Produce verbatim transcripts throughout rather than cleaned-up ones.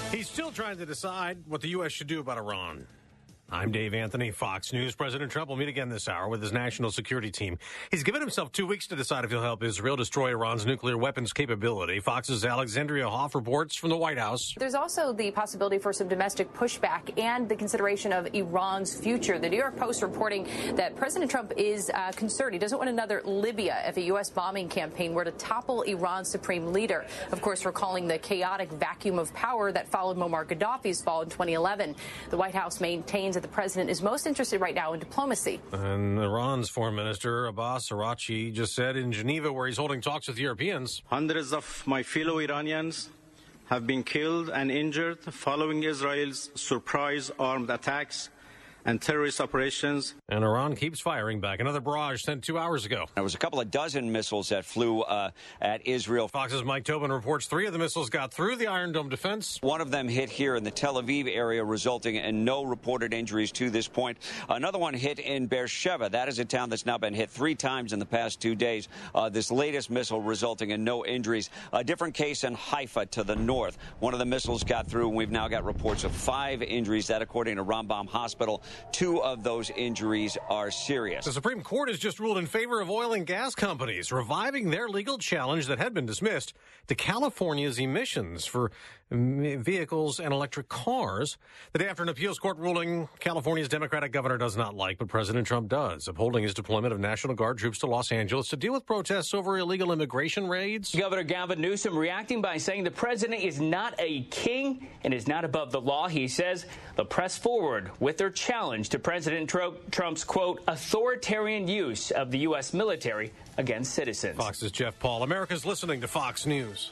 He's still trying to decide what the U S should do about Iran. I'm Dave Anthony, Fox News. President Trump will meet again this hour with his national security team. He's given himself two weeks to decide if he'll help Israel destroy Iran's nuclear weapons capability. Fox's Alexandria Hoff reports from the White House. There's also the possibility for some domestic pushback and the consideration of Iran's future. The New York Post reporting that President Trump is uh, concerned. He doesn't want another Libya if a U S bombing campaign were to topple Iran's supreme leader. Of course, recalling the chaotic vacuum of power that followed Muammar Gaddafi's fall in twenty eleven. The White House maintains that the president is most interested right now in diplomacy. And Iran's foreign minister, Abbas Araghchi, just said in Geneva, where he's holding talks with Europeans. Hundreds of my fellow Iranians have been killed and injured following Israel's surprise armed attacks and terrorist operations. And Iran keeps firing back. Another barrage sent two hours ago. There was a couple of dozen missiles that flew uh, at Israel. Fox's Mike Tobin reports three of the missiles got through the Iron Dome defense. One of them hit here in the Tel Aviv area, resulting in no reported injuries to this point. Another one hit in Beersheba. That is a town that's now been hit three times in the past two days. Uh, this latest missile resulting in no injuries. A different case in Haifa to the north. One of the missiles got through, and we've now got reports of five injuries. That, according to Rambam Hospital. Two of those injuries are serious. The Supreme Court has just ruled in favor of oil and gas companies, reviving their legal challenge that had been dismissed to California's emissions for vehicles and electric cars. The day after an appeals court ruling California's Democratic governor does not like, but President Trump does, upholding his deployment of National Guard troops to Los Angeles to deal with protests over illegal immigration raids. Governor Gavin Newsom reacting by saying the president is not a king and is not above the law. He says they'll press forward with their challenge to President Trump's, quote, authoritarian use of the U S military against citizens. Fox's Jeff Paul. America's listening to Fox News.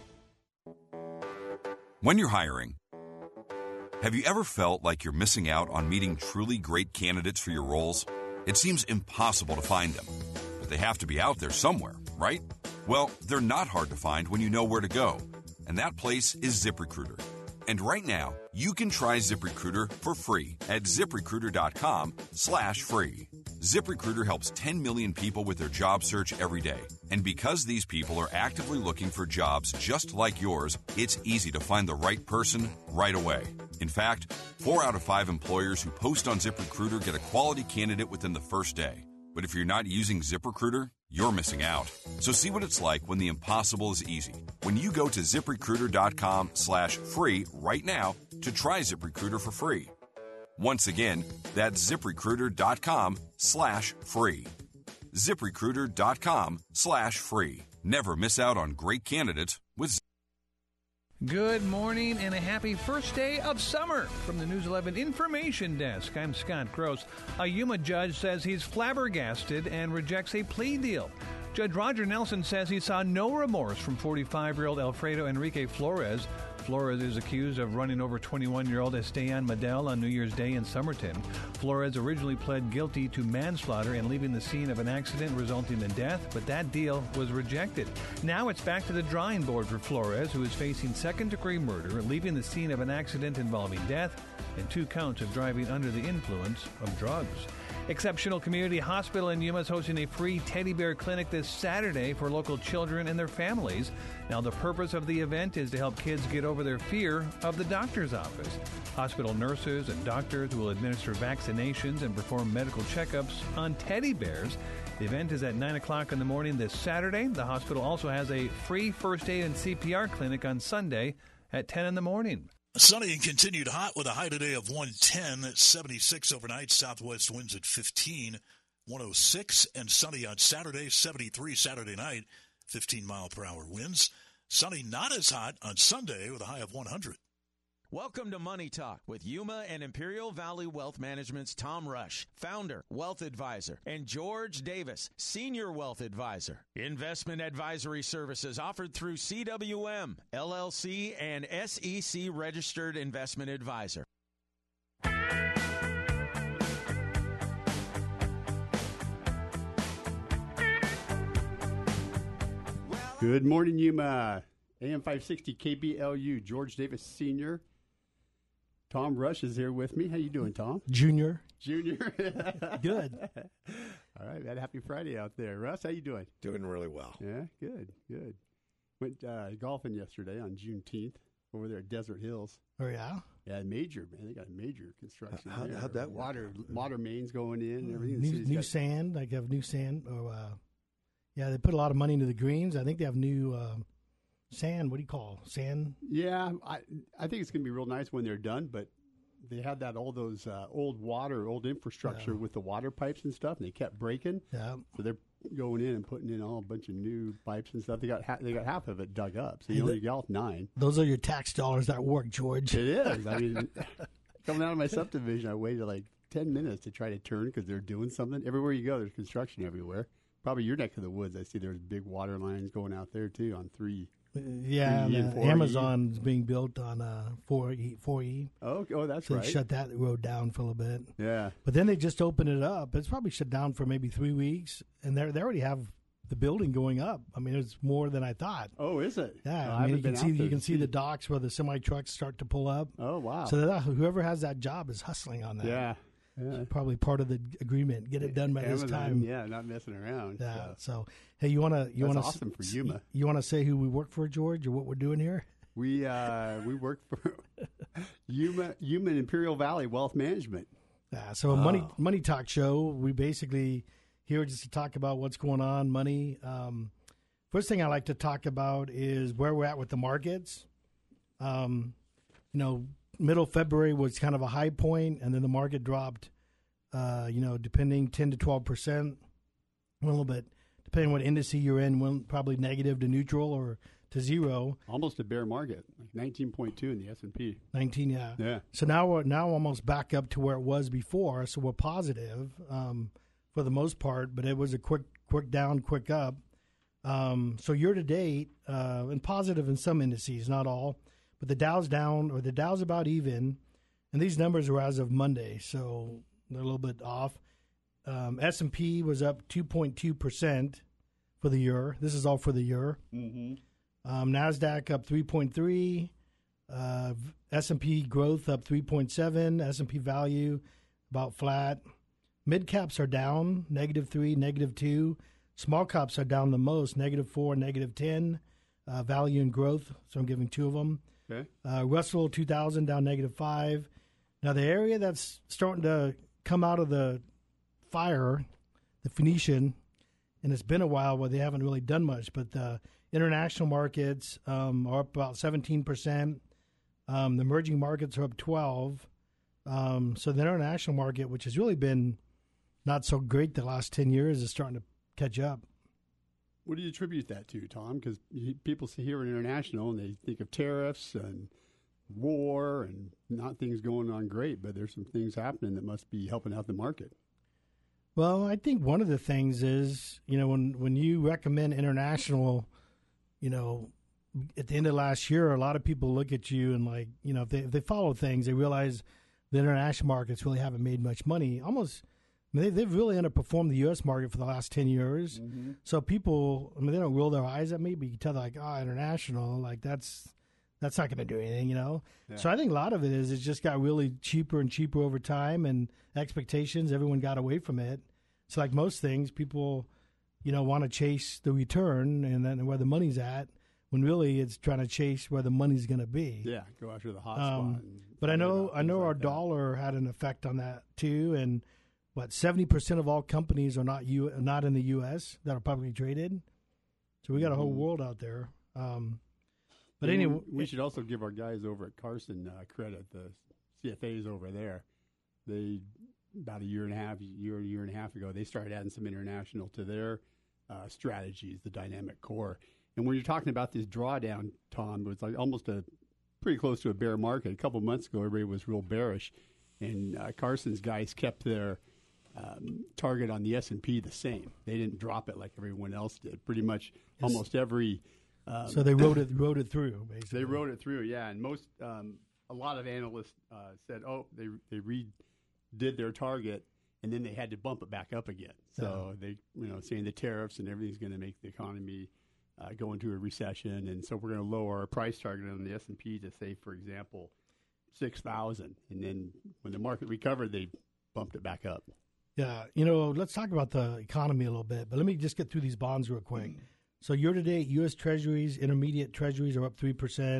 When you're hiring, have you ever felt like you're missing out on meeting truly great candidates for your roles? It seems impossible to find them, but they have to be out there somewhere, right? Well, they're not hard to find when you know where to go, and that place is ZipRecruiter. And right now, you can try ZipRecruiter for free at ZipRecruiter.com slash free. ZipRecruiter helps ten million people with their job search every day. And because these people are actively looking for jobs just like yours, it's easy to find the right person right away. In fact, four out of five employers who post on ZipRecruiter get a quality candidate within the first day. But if you're not using ZipRecruiter, you're missing out. So see what it's like when the impossible is easy. When you go to ZipRecruiter.com slash free right now to try ZipRecruiter for free. Once again, that's ZipRecruiter.com slash free. ZipRecruiter.com slash free. Never miss out on great candidates with ZipRecruiter. Good morning and a happy first day of summer from the News eleven Information Desk. I'm Scott Gross. A Yuma judge says he's flabbergasted and rejects a plea deal. Judge Roger Nelson says he saw no remorse from forty-five-year-old Alfredo Enrique Flores. Flores is accused of running over twenty-one-year-old Esteban Medel on New Year's Day in Somerton. Flores originally pled guilty to manslaughter and leaving the scene of an accident resulting in death, but that deal was rejected. Now it's back to the drawing board for Flores, who is facing second-degree murder, leaving the scene of an accident involving death, and two counts of driving under the influence of drugs. Exceptional Community Hospital in Yuma is hosting a free teddy bear clinic this Saturday for local children and their families. Now, the purpose of the event is to help kids get over their fear of the doctor's office. Hospital nurses and doctors will administer vaccinations and perform medical checkups on teddy bears. The event is at nine o'clock in the morning this Saturday. The hospital also has a free first aid and C P R clinic on Sunday at ten in the morning. Sunny and continued hot with a high today of one ten, seventy-six overnight, southwest winds at fifteen, one oh six, and sunny on Saturday, seventy-three Saturday night, fifteen mile per hour winds. Sunny not as hot on Sunday with a high of one hundred. Welcome to Money Talk with Yuma and Imperial Valley Wealth Management's Tom Rush, founder, wealth advisor, and George Davis, senior wealth advisor. Investment advisory services offered through C W M, L L C, and S E C registered investment advisor. Good morning, Yuma. A M five sixty K B L U, George Davis Senior Tom Rush is here with me. How you doing, Tom? Junior. Junior. Good. All right, man. Happy Friday out there. Russ, how you doing? Doing really well. Yeah, good, good. Went uh, golfing yesterday on Juneteenth. over there at Desert Hills. Oh, yeah? Yeah, major, man. They got major construction. How, there. how'd that work? Water, water mains going in and everything. New, new got, sand. Like, have new sand. Or, uh, yeah, they put a lot of money into the greens. I think they have new uh, sand. What do you call sand? Yeah, I I think it's going to be real nice when they're done, but they had that all those uh, old water, old infrastructure Yeah. with the water pipes and stuff, and they kept breaking. Yeah. So they're going in and putting in all a bunch of new pipes and stuff. They got ha- they got half of it dug up, so you Hey, only that- got nine. Those are your tax dollars that work, George. It is. I mean, coming out of my subdivision, I waited like ten minutes to try to turn because they're doing something. Everywhere you go, there's construction everywhere. Probably your neck of the woods. I see there's big water lines going out there too on three. Yeah, three E and, and uh, four E. Amazon's being built on uh, four E. four E. Oh, oh, that's so right. they shut that road down for a little bit. Yeah. But then they just opened it up. It's probably shut down for maybe three weeks, and they they already have the building going up. I mean, it's more than I thought. Oh, is it? Yeah, Oh, I, mean, you can see you can to see the docks where the semi trucks start to pull up. Oh, wow. So that, whoever has that job is hustling on that. Yeah. Yeah. Probably part of the agreement. Get it done by Amazon, this time. Yeah, not messing around. Yeah. So. So, hey, you want to you That's want to awesome for Yuma. You want to say who we work for, George, or what we're doing here? We uh, we work for Yuma Yuma and Imperial Valley Wealth Management. Yeah. So a money money talk show. We basically here just to talk about what's going on, money. Um, first thing I like to talk about is where we're at with the markets. Um, you know, middle February was kind of a high point, and then the market dropped. Uh, you know, depending ten to twelve percent, a little bit depending what indice you're in, went probably negative to neutral or to zero. Almost a bear market, like nineteen point two in the S and P. nineteen, yeah. Yeah. So now we're now almost back up to where it was before. So we're positive um, for the most part, but it was a quick quick down, quick up. Um, so year to date, uh, and positive in some indices, not all, but the Dow's down, or the Dow's about even, and these numbers are as of Monday, so they're a little bit off. Um, S and P was up two point two percent for the year. This is all for the year. Mm-hmm. Um, NASDAQ up three point three. Uh, S and P growth up three point seven. S and P value about flat. Mid caps are down, negative three, negative two. Small caps are down the most, negative four, negative ten. Uh, value and growth, so I'm giving two of them. Okay. Uh, Russell two thousand down negative five. Now the area that's starting to come out of the fire, the Phoenician, and it's been a while where they haven't really done much, but the international markets um, are up about seventeen percent. Um, the emerging markets are up twelve. Um, so the international market, which has really been not so great the last ten years, is starting to catch up. What do you attribute that to, Tom? Because people see here in international and they think of tariffs and war and not things going on great, but there's some things happening that must be helping out the market. Well, I think one of the things is, you know, when, when you recommend international, you know, at the end of last year, a lot of people look at you and like, you know, if they, if they follow things, they realize the international markets really haven't made much money. Almost, I mean, they, they've really underperformed the U S market for the last ten years. Mm-hmm. So people, I mean, they don't roll their eyes at me, but you can tell they're like, oh, international, like that's, that's not going to do anything, you know? Yeah. So I think a lot of it is it just got really cheaper and cheaper over time, and expectations, everyone got away from it. So like most things, people, you know, want to chase the return and then where the money's at, when really it's trying to chase where the money's going to be. Yeah, go after the hot Um, spot. and but I forget know about I know things our like that. dollar had an effect on that too, and what seventy percent of all companies are not U not in the U S that are publicly traded. So we got a whole Mhm. world out there. Um, but And anyway, we should also give our guys over at Carson uh, credit. The C F As over there, they about a year and a half, year year and a half ago, they started adding some international to their uh, strategies, the dynamic core. And when you're talking about this drawdown, Tom, it was like almost a pretty close to a bear market. A couple months ago, everybody was real bearish, and uh, Carson's guys kept their um, target on the S and P the same. They didn't drop it like everyone else did. Pretty much, Yes. almost every. Um, so they wrote it wrote it through basically. They wrote it through, yeah. And most, um, a lot of analysts uh, said, oh, they they redid their target, and then they had to bump it back up again. So Yeah. they, you know, saying the tariffs and everything's going to make the economy uh, go into a recession, and so we're going to lower our price target on the S and P to say, for example, six thousand, and then when the market recovered, they bumped it back up. Yeah, you know, let's talk about the economy a little bit, but let me just get through these bonds real quick. So year to date, U S Treasuries, intermediate Treasuries are up three percent.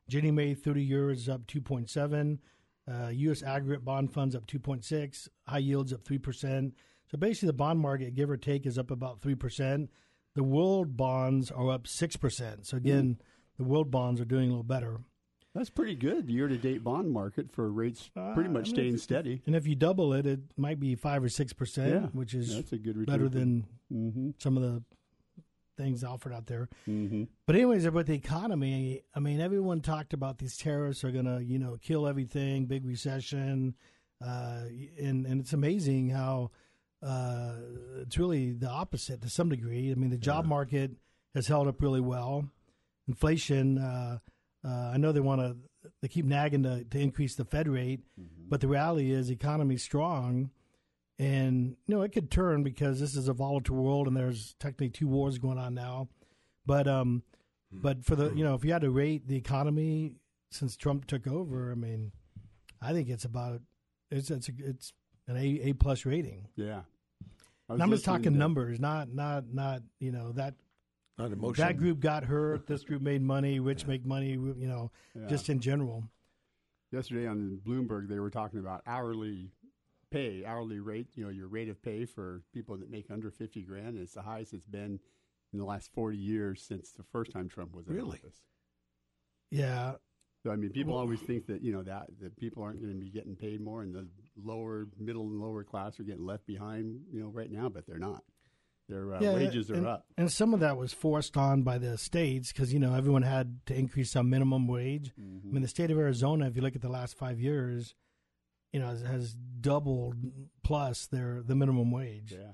Ginnie Mae thirty-year is up two point seven. Uh, U S aggregate bond funds up two point six. High yields up three percent. So basically the bond market, give or take, is up about three percent. The world bonds are up six percent. So again, mm. the world bonds are doing a little better. That's pretty good year-to-date bond market for rates pretty much uh, I mean, staying if, steady. And if you double it, it might be five or six percent, yeah. which is That's a good better than mm-hmm. some of the things offered out there. Mm-hmm. But anyways, about the economy, I mean, everyone talked about these tariffs are going to, you know, kill everything, big recession, uh, and and it's amazing how uh, it's really the opposite to some degree. I mean, the job yeah. market has held up really well. Inflation. Uh, Uh, I know they want to, they keep nagging to, to increase the Fed rate, mm-hmm. but the reality is the economy's strong, and, you know, it could turn because this is a volatile world and there's technically two wars going on now. But, um, mm-hmm. but for the, you know, if you had to rate the economy since Trump took over, I mean, I think it's about, it's, it's, a, it's an A, A plus rating. Yeah. And I'm just talking to, numbers, not, not, not, you know, that. Not emotion. That group got hurt. This group made money. Rich yeah. make money. You know, yeah. just in general. Yesterday on Bloomberg, they were talking about hourly pay, hourly rate. You know, your rate of pay for people that make under fifty grand. And it's the highest it's been in the last forty years since the first time Trump was in really? office. Yeah. So I mean, people well, always think that you know that that people aren't going to be getting paid more, and the lower, middle, and lower class are getting left behind. You know, right now, but they're not. Their uh, yeah, wages and, are up. And some of that was forced on by the states because, you know, everyone had to increase some minimum wage. Mm-hmm. I mean, the state of Arizona, if you look at the last five years, you know, has, has doubled plus their the minimum wage. Yeah.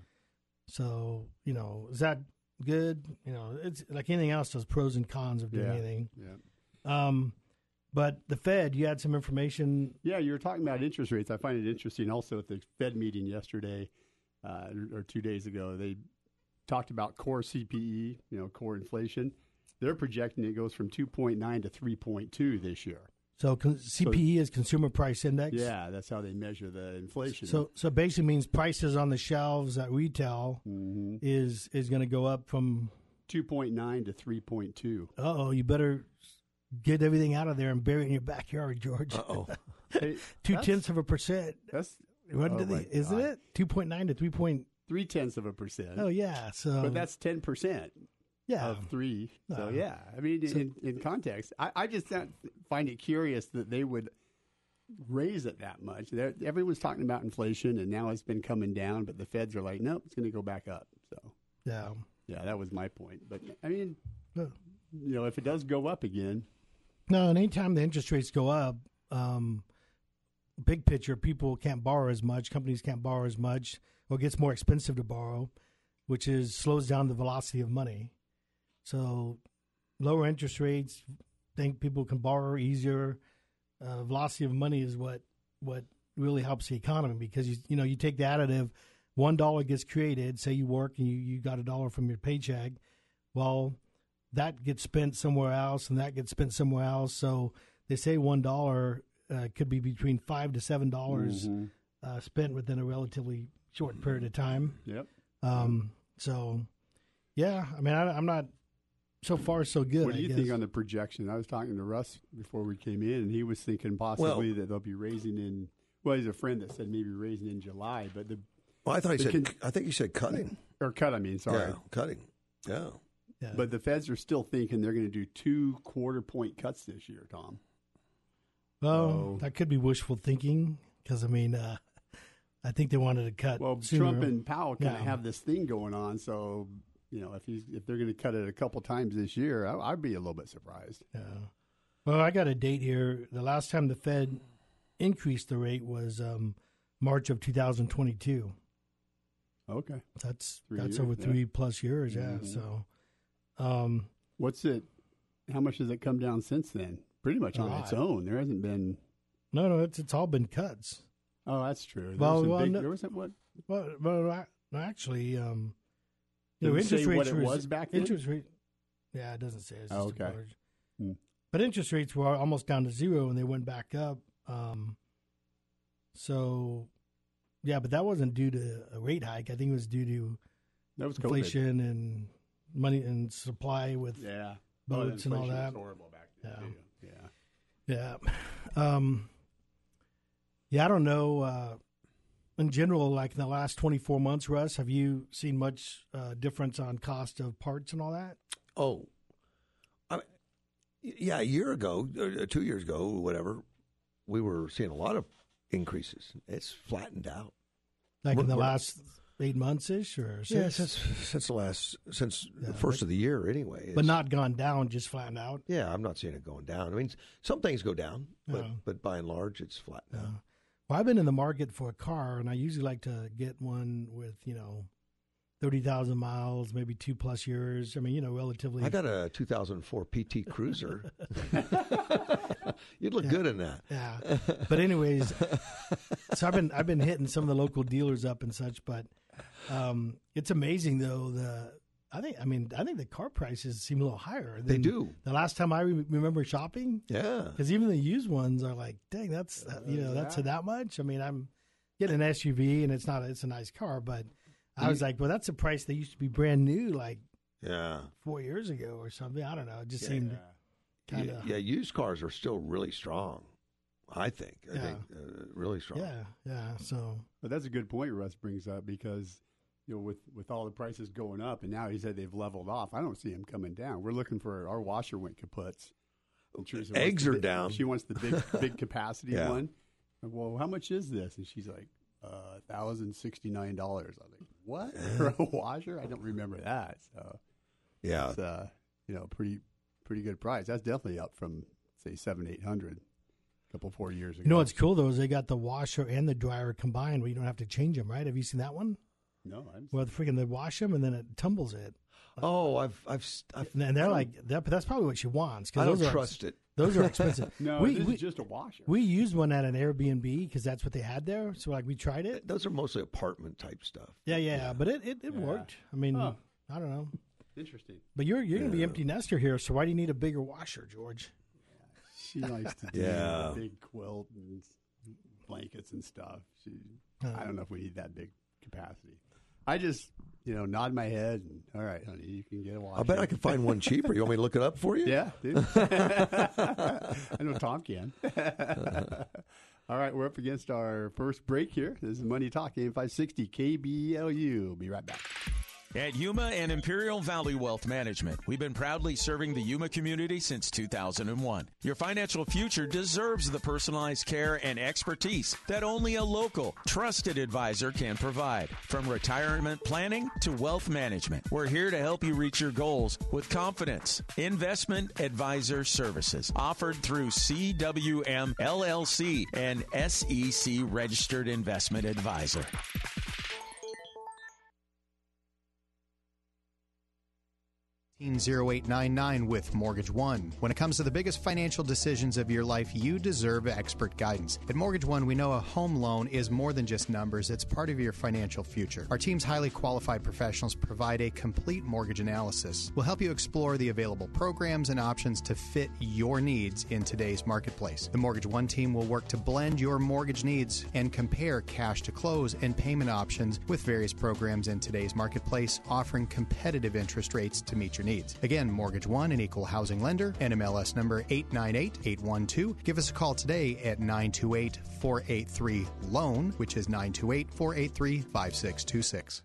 So, you know, is that good? You know, it's like anything else, there's pros and cons of doing yeah. anything. Yeah. Um, but the Fed, you had some information. Yeah, you were talking about interest rates. I find it interesting also at the Fed meeting yesterday uh, or two days ago, they talked about core C P E, you know, core inflation. They're projecting it goes from two point nine to three point two this year. So con- C P E so, is Consumer Price Index? Yeah, that's how they measure the inflation. So so basically means prices on the shelves at retail mm-hmm. is is going to go up from two point nine to three point two. Uh-oh, you better get everything out of there and bury it in your backyard, George. Uh-oh. Hey, Two-tenths of a percent. That's, what oh they, isn't it? two point nine to three point Three-tenths of a percent. Oh, yeah. So, but that's ten percent yeah. of three. So, uh, yeah. I mean, so, in, in context, I, I just find it curious that they would raise it that much. They're, everyone's talking about inflation, and now it's been coming down, but the feds are like, nope, it's going to go back up. So, yeah. Yeah, that was my point. But, I mean, no. you know, if it does go up again. No, and anytime the interest rates go up, um, big picture, people can't borrow as much, companies can't borrow as much, or it gets more expensive to borrow, which is slows down the velocity of money. So lower interest rates, think people can borrow easier. Uh, velocity of money is what what really helps the economy because, you you know, you take the additive, one dollar gets created, say you work and you, you got a dollar from your paycheck. Well, that gets spent somewhere else and that gets spent somewhere else. So they say one dollar uh, could be between five to seven dollars mm-hmm. uh, spent within a relatively short period of time. Yep. Um, so, yeah, I mean, I, I'm not so far so good. What do you I guess. think on the projection? I was talking to Russ before we came in, and he was thinking possibly well, that they'll be raising in. Well, he's a friend that said maybe raising in July, but the. Well, I thought he said. Con- I think he said cutting or cut. I mean, sorry, yeah, cutting. Yeah. yeah. But the Feds are still thinking they're going to do two quarter point cuts this year, Tom. Well, so, that could be wishful thinking because I mean. Uh, I think they wanted to cut. Well, sooner. Trump and Powell kind of yeah. have this thing going on, so you know if he's if they're going to cut it a couple times this year, I, I'd be a little bit surprised. Yeah. Well, I got a date here. The last time the Fed increased the rate was um, March of two thousand twenty-two. Okay, that's three that's years, over three yeah. plus years. Yeah. Mm-hmm. So, um, what's it? How much has it come down since then? Pretty much on its own. There hasn't been. No, no, it's it's all been cuts. Oh, that's true. There well, was well big, no, there wasn't what? Well, well actually, um, you Did know, it interest say rates what it was, was back then? Interest rate, yeah, it doesn't say. It's just oh, okay. Hmm. But interest rates were almost down to zero, and they went back up. Um, so, yeah, but that wasn't due to a rate hike. I think it was due to that was inflation COVID. and money and supply with yeah boats oh, and all that. Was horrible back then. Yeah. Too. Yeah. Yeah. Um, yeah, I don't know. Uh, in general, like in the last twenty-four months, Russ, have you seen much uh, difference on cost of parts and all that? Oh, I mean, yeah, a year ago, or two years ago, whatever, we were seeing a lot of increases. It's flattened out. Like we're, in the last eight months ish or six? Yeah, since, since the last, since yeah, the first but, of the year anyway. But not gone down, just flattened out? Yeah, I'm not seeing it going down. I mean, some things go down, but, no. but by and large, it's flattened no. out. Well, I've been in the market for a car, and I usually like to get one with, you know, thirty thousand miles, maybe two plus years. I mean, you know, relatively. I got a two thousand four P T Cruiser. You'd look yeah. good in that. Yeah. But anyways, so I've been I've been hitting some of the local dealers up and such, but um, it's amazing though. The I think I mean I think the car prices seem a little higher. Than they do. The last time I re- remember shopping. Yeah. Because even the used ones are like, dang, that's uh, you know yeah. that's that much. I mean, I'm getting an S U V and it's not a, it's a nice car, but I was like, well, that's a price that used to be brand new, like yeah four years ago or something. I don't know. It just yeah, seemed yeah. kind of yeah. Used cars are still really strong. I think. I yeah. think uh, really strong. Yeah, yeah. So, but that's a good point Russ brings up because you know with with all the prices going up and now he said they've leveled off. I don't see them coming down. We're looking for our washer went kaputs. Eggs are big, down. She wants the big big capacity yeah. one. Well, how much is this? And she's like, uh, one thousand sixty-nine dollars. I was like, what? For a washer? I don't remember that. So, yeah. It's, uh, you know, pretty pretty good price. That's definitely up from, say, seven, eight hundred a couple, four years ago. You know what's cool, though, is they got the washer and the dryer combined where you don't have to change them, right? Have you seen that one? No. I'm well, freaking they wash them and then it tumbles it. Oh, I've, I've, I've and they're like, that, that's probably what she wants. I don't those trust are, it. Those are expensive. no, we, this we, is just a washer. We used one at an Airbnb because that's what they had there. So, like, we tried it. Those are mostly apartment type stuff. Yeah, yeah, yeah. But it, it, it yeah. worked. I mean, huh. I don't know. Interesting. But you're you're yeah. going to be empty nester here, so why do you need a bigger washer, George? She likes to do yeah. a big quilt and blankets and stuff. She, uh, I don't know if we need that big capacity. I just, you know, nod my head and, all right, honey, you can get a washer. I bet I can find one cheaper. You want me to look it up for you? Yeah, dude. I know Tom can. All right, we're up against our first break here. This is Money Talk, A M five sixty K B L U. We'll be right back. At Yuma and Imperial Valley Wealth Management, we've been proudly serving the Yuma community since two thousand one. Your financial future deserves the personalized care and expertise that only a local, trusted advisor can provide. From retirement planning to wealth management, we're here to help you reach your goals with confidence. Investment Advisor Services, offered through C W M L L C, and S E C Registered Investment Advisor. zero eight nine nine with Mortgage One. When it comes to the biggest financial decisions of your life, you deserve expert guidance. At Mortgage One, we know a home loan is more than just numbers. It's part of your financial future. Our team's highly qualified professionals provide a complete mortgage analysis. We'll help you explore the available programs and options to fit your needs in today's marketplace. The Mortgage One team will work to blend your mortgage needs and compare cash to close and payment options with various programs in today's marketplace, offering competitive interest rates to meet your needs. Again, Mortgage One, an equal housing lender, N M L S number eight nine eight eight one two. Give us a call today at nine two eight, four eight three, LOAN, which is nine two eight, four eight three, five six two six.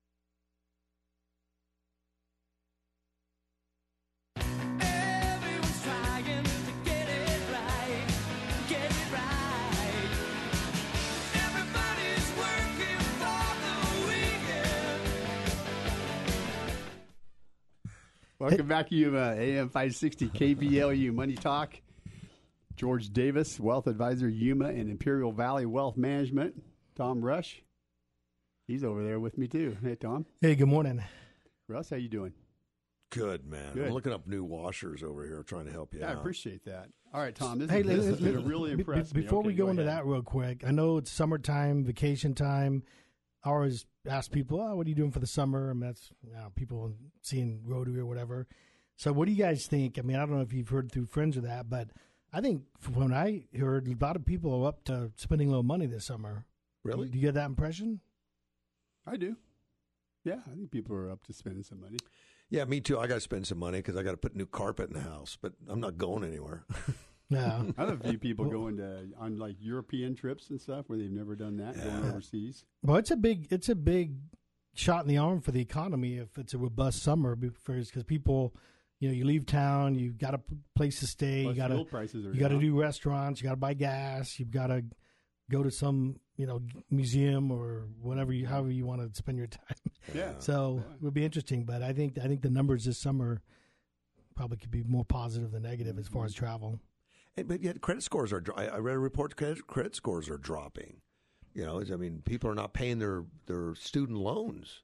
Welcome back to you, uh, A M five sixty K B L U Money Talk. George Davis, Wealth Advisor, Yuma and Imperial Valley Wealth Management. Tom Rush, he's over there with me too. Hey, Tom. Hey, good morning. Russ, how you doing? Good, man. Good. I'm looking up new washers over here, trying to help you yeah, out. I appreciate that. All right, Tom, this, hey, is, this listen, is going to really impress be, me. Before okay, we go, go into ahead. that real quick, I know it's summertime, vacation time. I always ask people, oh, what are you doing for the summer? And that's you know, people seeing Rotary or whatever. So what do you guys think? I mean, I don't know if you've heard through friends of that, but I think from when I heard, a lot of people are up to spending a little money this summer. Really? Do you get that impression? I do. Yeah, I think people are up to spending some money. Yeah, me too. I got to spend some money because I got to put new carpet in the house, but I'm not going anywhere. Yeah. I have a few people going to on like European trips and stuff where they've never done that, yeah. going overseas. Well, it's a big it's a big shot in the arm for the economy if it's a robust summer because people, you know, you leave town, you've got a place to stay, Plus you got to prices are you got to down. do restaurants, you got to buy gas, you've got to go to some, you know, museum or whatever you however you want to spend your time. Yeah. So yeah. it would be interesting, but I think I think the numbers this summer probably could be more positive than negative as far as travel. And, but yet credit scores are. I read a report. Credit, credit scores are dropping. You know, I mean, people are not paying their, their student loans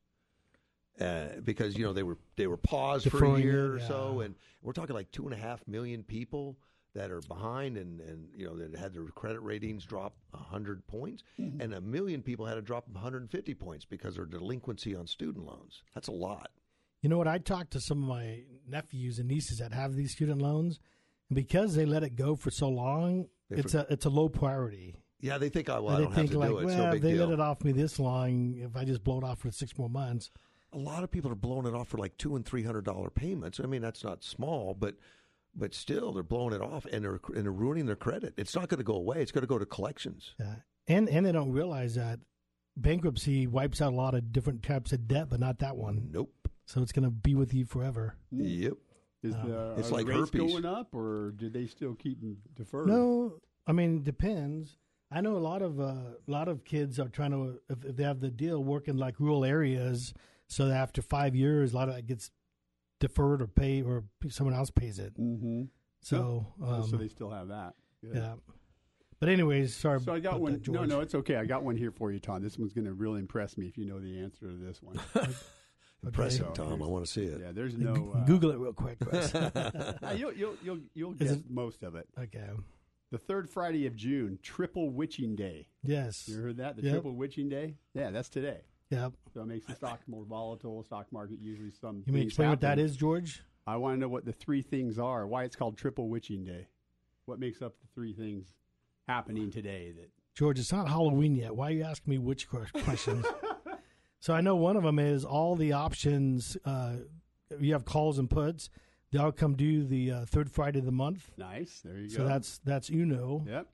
uh, because you know they were they were paused Deferring for a year it, or yeah. so, and we're talking like two and a half million people that are behind, and, and you know that had their credit ratings drop a hundred points, mm-hmm. and a million people had a drop of one hundred and fifty points because of their delinquency on student loans. That's a lot. You know what? I talked to some of my nephews and nieces that have these student loans. Because they let it go for so long, They it's for- a it's a low priority. Yeah, they think, oh, well, I they don't think have to like, do it. well, It's no if big they deal. let it off me this long, if I just blow it off for six more months. A lot of people are blowing it off for like two and three hundred dollar payments. I mean, that's not small, but but still, they're blowing it off and they're and they're ruining their credit. It's not going to go away. It's going to go to collections. Yeah, and and they don't realize that bankruptcy wipes out a lot of different types of debt, but not that one. Nope. So it's going to be with you forever. Yep. Is the It's are like rates herpes. going up, or do they still keep them deferred? No, I mean, depends. I know a lot of uh, a lot of kids are trying to, if, if they have the deal, work in like rural areas, so that after five years, a lot of that gets deferred or paid, or someone else pays it. Mm-hmm. So, Oh, so um, they still have that. Good. yeah. But anyways, sorry. So I got about one. that, George. No, no, it's okay. I got one here for you, Tom. This one's going to really impress me if you know the answer to this one. Impressive, So Tom. I here's- want to see it. Yeah, there's no. G- Uh, Google it real quick, Russ. uh, you'll you'll you'll, you'll Is get it- most of it. Okay. The third Friday of June, Triple Witching Day. Yes. You heard that? The Yep. Triple Witching Day? Yeah, that's today. Yep. So it makes the stock more volatile. Stock market usually some. You may things explain what that happen. is, George? I want to know what the three things are. Why it's called Triple Witching Day. What makes up the three things happening today that George, it's not Halloween yet. Why are you asking me which que- questions? So I know one of them is all the options. Uh, you have calls and puts. They all come due the uh, third Friday of the month. nice? There you So go. that's that's Uno. Yep.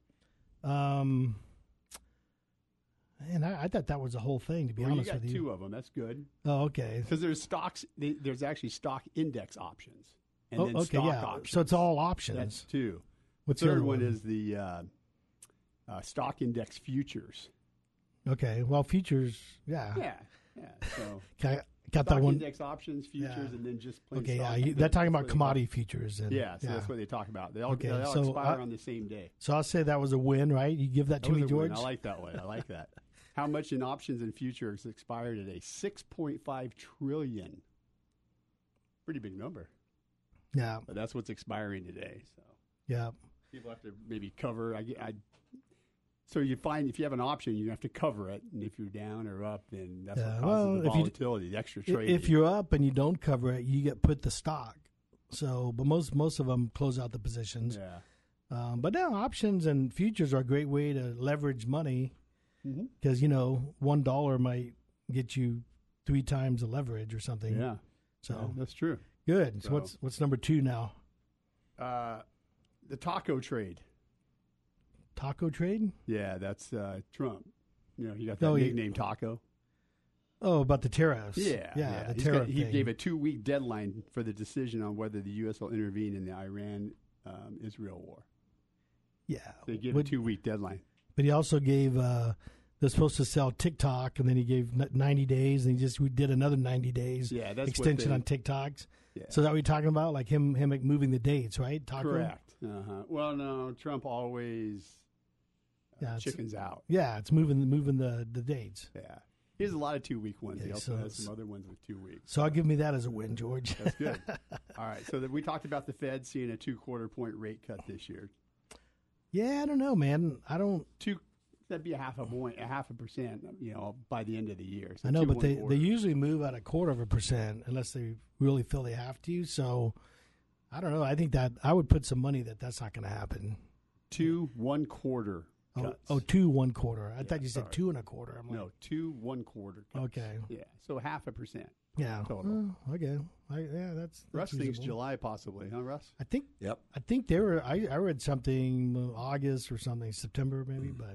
Um, and I, I thought that was the whole thing. To be Well, you honest got with you. two of them. That's good. Oh, okay. Because there's stocks. they- There's actually stock index options. And Oh, then okay, stock yeah. options. So it's all options. That's two. What's the the third other one one? is the uh, uh, stock index futures. Okay. Well, futures. Yeah. Yeah, yeah. So Okay, I got stock that one. index options, futures, Yeah. and then just plain Okay. stock Yeah. You, index. they're talking That's about what they commodity talk- futures. And, Yeah, so that's what they talk about. They all, Okay, they all so expire I- on the same day. So I'll say that was a win, right? You give that, That to was me, a win. George. I like that one. I like that. How much in options and futures expire today? Six point five trillion. Pretty big number. Yeah. But that's what's expiring today. So Yeah. people have to maybe cover. I, I so you find if you have an option, you have to cover it, and if you're down or up, then that's Yeah, what causes well, the if you- volatility, the extra I- trading. If you're up and you don't cover it, you get put the stock. So, but most most of them close out the positions. yeah. Um, but now options and futures are a great way to leverage money Mhm. because you know one dollar might get you three times the leverage or something. Yeah. So Yeah, that's true. good. So, So- what's what's number two now? Uh, the taco trade. Taco trade? Yeah, that's uh, Trump. You know, he got that Oh, he- nickname Taco. Oh, about the tariffs. Yeah, yeah, the He's tariff got- he thing. gave a two-week deadline for the decision on whether the U S will intervene in the Iran-Israel war. Yeah, They gave Would- a two-week deadline. But he also gave. Uh, they're supposed to sell TikTok, and then he gave n- ninety days, and he just we did another ninety days. Yeah, that's what extension they- on TikToks. Yeah. So is that what you're talking about, like him him like, moving the dates, right? Taco? Correct. Uh-huh. Well, no, Trump always uh, Yeah, it's- chickens out. Yeah, it's moving moving the, the dates. Yeah. He has a lot of two-week ones. Okay, he also so has it's- some other ones with two weeks. So I'll give me that as a win, George. That's good. All right. So that we talked about the Fed seeing a two-quarter point rate cut this year. Yeah, I don't know, man. I don't. Two. That'd be a half a point, a half a percent. You know, by the end of the year. So I know, two but one they, quarter. they usually move at a quarter of a percent unless they really feel they have to. So I don't know. I think that I would put some money that that's not going to happen. two one quarter. Oh, Cuts. oh, two one quarter. I Yeah, thought you said sorry. two and a quarter. I'm like, No, two one quarter. Cuts. Okay. Yeah. So half a percent. Yeah. Total. Oh, okay. I, yeah, that's, that's Russ thinks reasonable. July possibly, huh, Russ? I think. Yep. I think they were. I, I read something uh, August or something, September maybe, but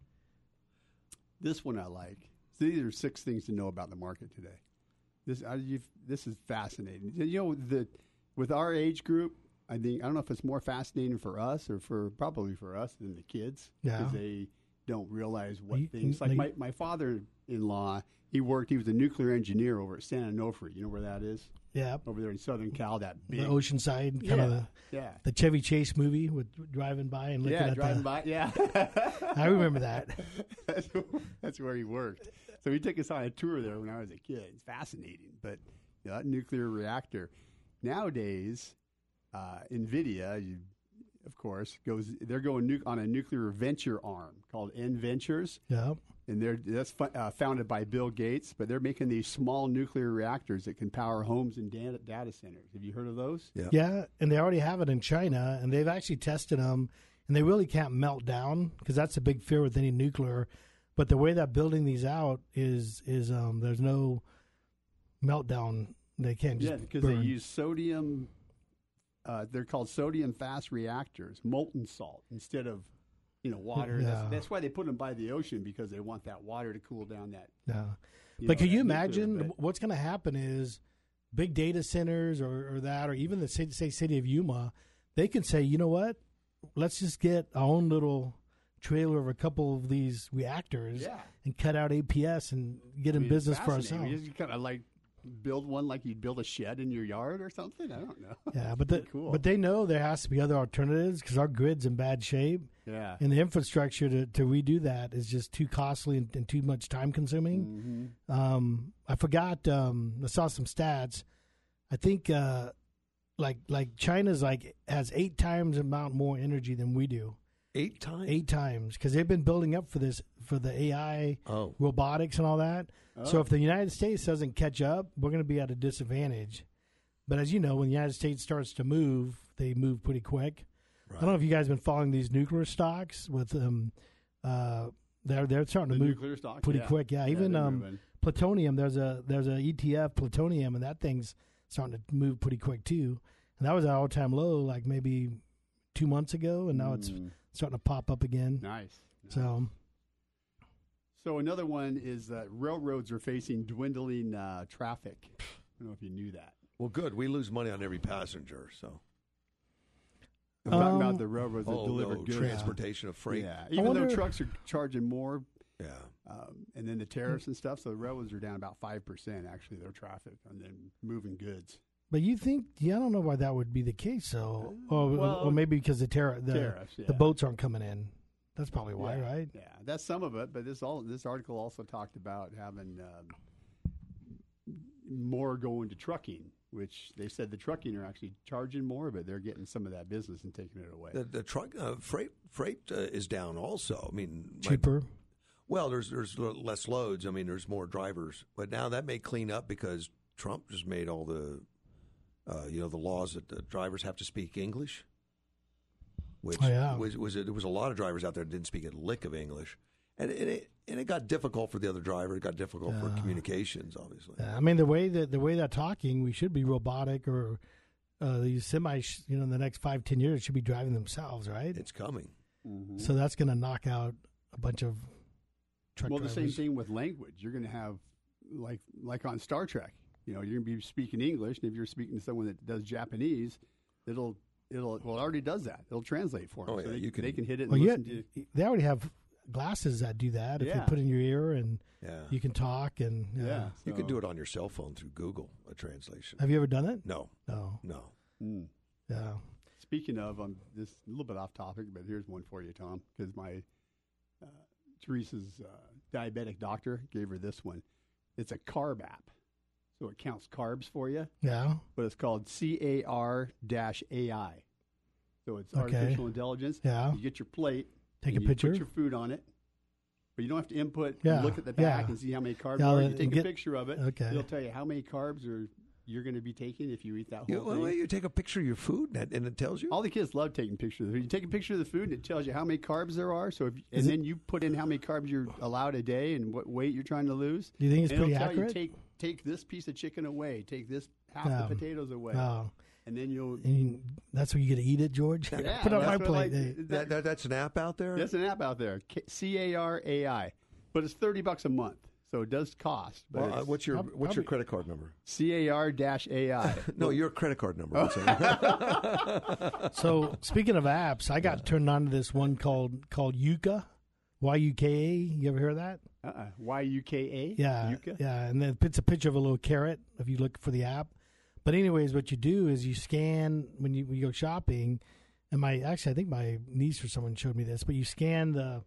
This one I like. So these are six things to know about the market today. This I, you've, this is fascinating. You know, the with our age group, I think I don't know if it's more fascinating for us or for probably for us than the kids Yeah. because they don't realize what You- things like like- my, my father-in-law. He worked. He was a nuclear engineer over at San Onofre. You know where that is? yeah, Over there in Southern Cal. That big the Oceanside kind Yeah, of the, yeah. the Chevy Chase movie with driving by and looking Yeah, at driving the. by. Yeah, I remember that. that's, that's where he worked. So he took us on a tour there when I was a kid. It's fascinating. But you know, that nuclear reactor nowadays, uh, NVIDIA, you, of course, goes. They're going nu- on a nuclear venture arm called N Ventures. Yeah. And they're that's fu- uh, founded by Bill Gates. But they're making these small nuclear reactors that can power homes and data, data centers. Have you heard of those? Yeah. Yeah, and they already have it in China, and they've actually tested them, and they really can't melt down because that's a big fear with any nuclear. But the way that building these out is is um, there's no meltdown. They can't just Yeah, because burn. they use sodium. Uh, they're called sodium fast reactors, molten salt instead of, you know, water. Yeah. That's, that's why they put them by the ocean because they want that water to cool down that. Yeah. you But know, can you that nuclear imagine bit. what's going to happen is big data centers or, or that, or even the city, say city of Yuma, they can say, you know what, let's just get our own little trailer of a couple of these reactors Yeah. and cut out A P S and get I in mean, it's business for fascinating. ourselves. You just kind of like build one like you'd build a shed in your yard or something. I don't know. Yeah, but the, cool. but they know there has to be other alternatives because our grid's in bad shape. Yeah. And the infrastructure to, to redo that is just too costly and, and too much time consuming. Mm-hmm. Um, I forgot. Um, I saw some stats. I think uh, like like China's like has eight times amount more energy than we do. Eight times. Eight times because they've been building up for this for the A I, Oh. robotics, and all that. So Oh. if the United States doesn't catch up, we're going to be at a disadvantage. But as you know, when the United States starts to move, they move pretty quick. I don't know if you guys have been following these nuclear stocks with um, uh, they're they're starting The to move nuclear stocks, pretty yeah. quick. Yeah, Yeah, even they're um, moving. plutonium. There's a there's a E T F plutonium, and that thing's starting to move pretty quick too. And that was at all time low, like maybe two months ago, and now it's Mm. starting to pop up again. Nice. So So another one is that railroads are facing dwindling uh, traffic. I don't know if you knew that. Well, good. We lose money on every passenger, so. I'm talking Um, about the railroads that Oh, deliver no, goods. transportation of freight. Yeah, I even though wonder- trucks are charging more, Yeah. um, and then the tariffs and stuff, so the railroads are down about five percent actually their traffic, and then moving goods. But you think? Yeah, I don't know why that would be the case. So, or, Well, or maybe because the tar- the, tariffs, the yeah. boats aren't coming in. That's probably why, yeah, right? Yeah, that's some of it. But this all this article also talked about having um, more going to trucking, which they said the trucking are actually charging more, but they're getting some of that business and taking it away. The, the truck uh, freight freight uh, is down also. I mean, my- Cheaper. well, there's there's l- less loads. I mean, there's more drivers, but now that may clean up because Trump just made all the uh, you know the laws that the drivers have to speak English. Which Oh, yeah. was was there was a lot of drivers out there that didn't speak a lick of English, and, and it and it got difficult for the other driver. It got difficult for communications, obviously. Yeah, I mean, the way that the way that talking, we should be robotic or uh, these semi. You know, in the next five ten years, should be driving themselves, right? It's coming. Mm-hmm. So that's going to knock out a bunch of truck Well, the drivers. same thing with language. You're going to have, like like on Star Trek, you know, you're going to be speaking English, and if you're speaking to someone that does Japanese, it'll it'll well, it already does that. It'll translate for them. Oh, so yeah, they, you can- they can hit it and Well, yeah, listen to. they already have glasses that do that. If Yeah. you put in your ear and Yeah. you can talk and yeah. Yeah, You could so- do it on your cell phone through Google, a translation. Have you ever done it? No, No. no. Mm. Yeah. Speaking of, um, this a little bit off topic, but here's one for you, Tom, because my uh, Teresa's uh, diabetic doctor gave her this one. It's a carb app, so it counts carbs for you. Yeah. But it's called C A R A I. So it's Okay. artificial intelligence. Yeah. You get your plate. Take and a you picture. Put your food on it. But you don't have to input. Yeah, You look at the back yeah. and see how many carbs Yeah, are. You and take get- a picture of it. okay. It'll tell you how many carbs are you're going to be taking if you eat that whole You, well, thing. you take a picture of your food and it, and it tells you. All the kids love taking pictures of the food. You take a picture of the food and it tells you how many carbs there are. So, if, and Is it- then you put in how many carbs you're allowed a day and what weight you're trying to lose. Do you think it's and it'll pretty tell accurate? You, take take this piece of chicken away. Take this half Um, the potatoes away. Oh. And then you'll. And you, that's where you get to eat it, George. Yeah, Put it on my that's what, plate. like, Hey. That, that, that's an app out there? That's an app out there. K- C A R A I. But it's thirty bucks a month. So it does cost. But Well, uh, it's- what's your Prob- what's your probably- credit card number? C A R A I. No, your credit card number. I'm saying. So speaking of apps, I got turned on to this one called called Yuka, Y U K A. You ever hear of that? Uh-uh. Y U K A? Yeah, Yuka? yeah, and then it's a picture of a little carrot if you look for the app. But anyways, what you do is you scan when you when you go shopping, and my actually I think my niece or someone showed me this, but you scan the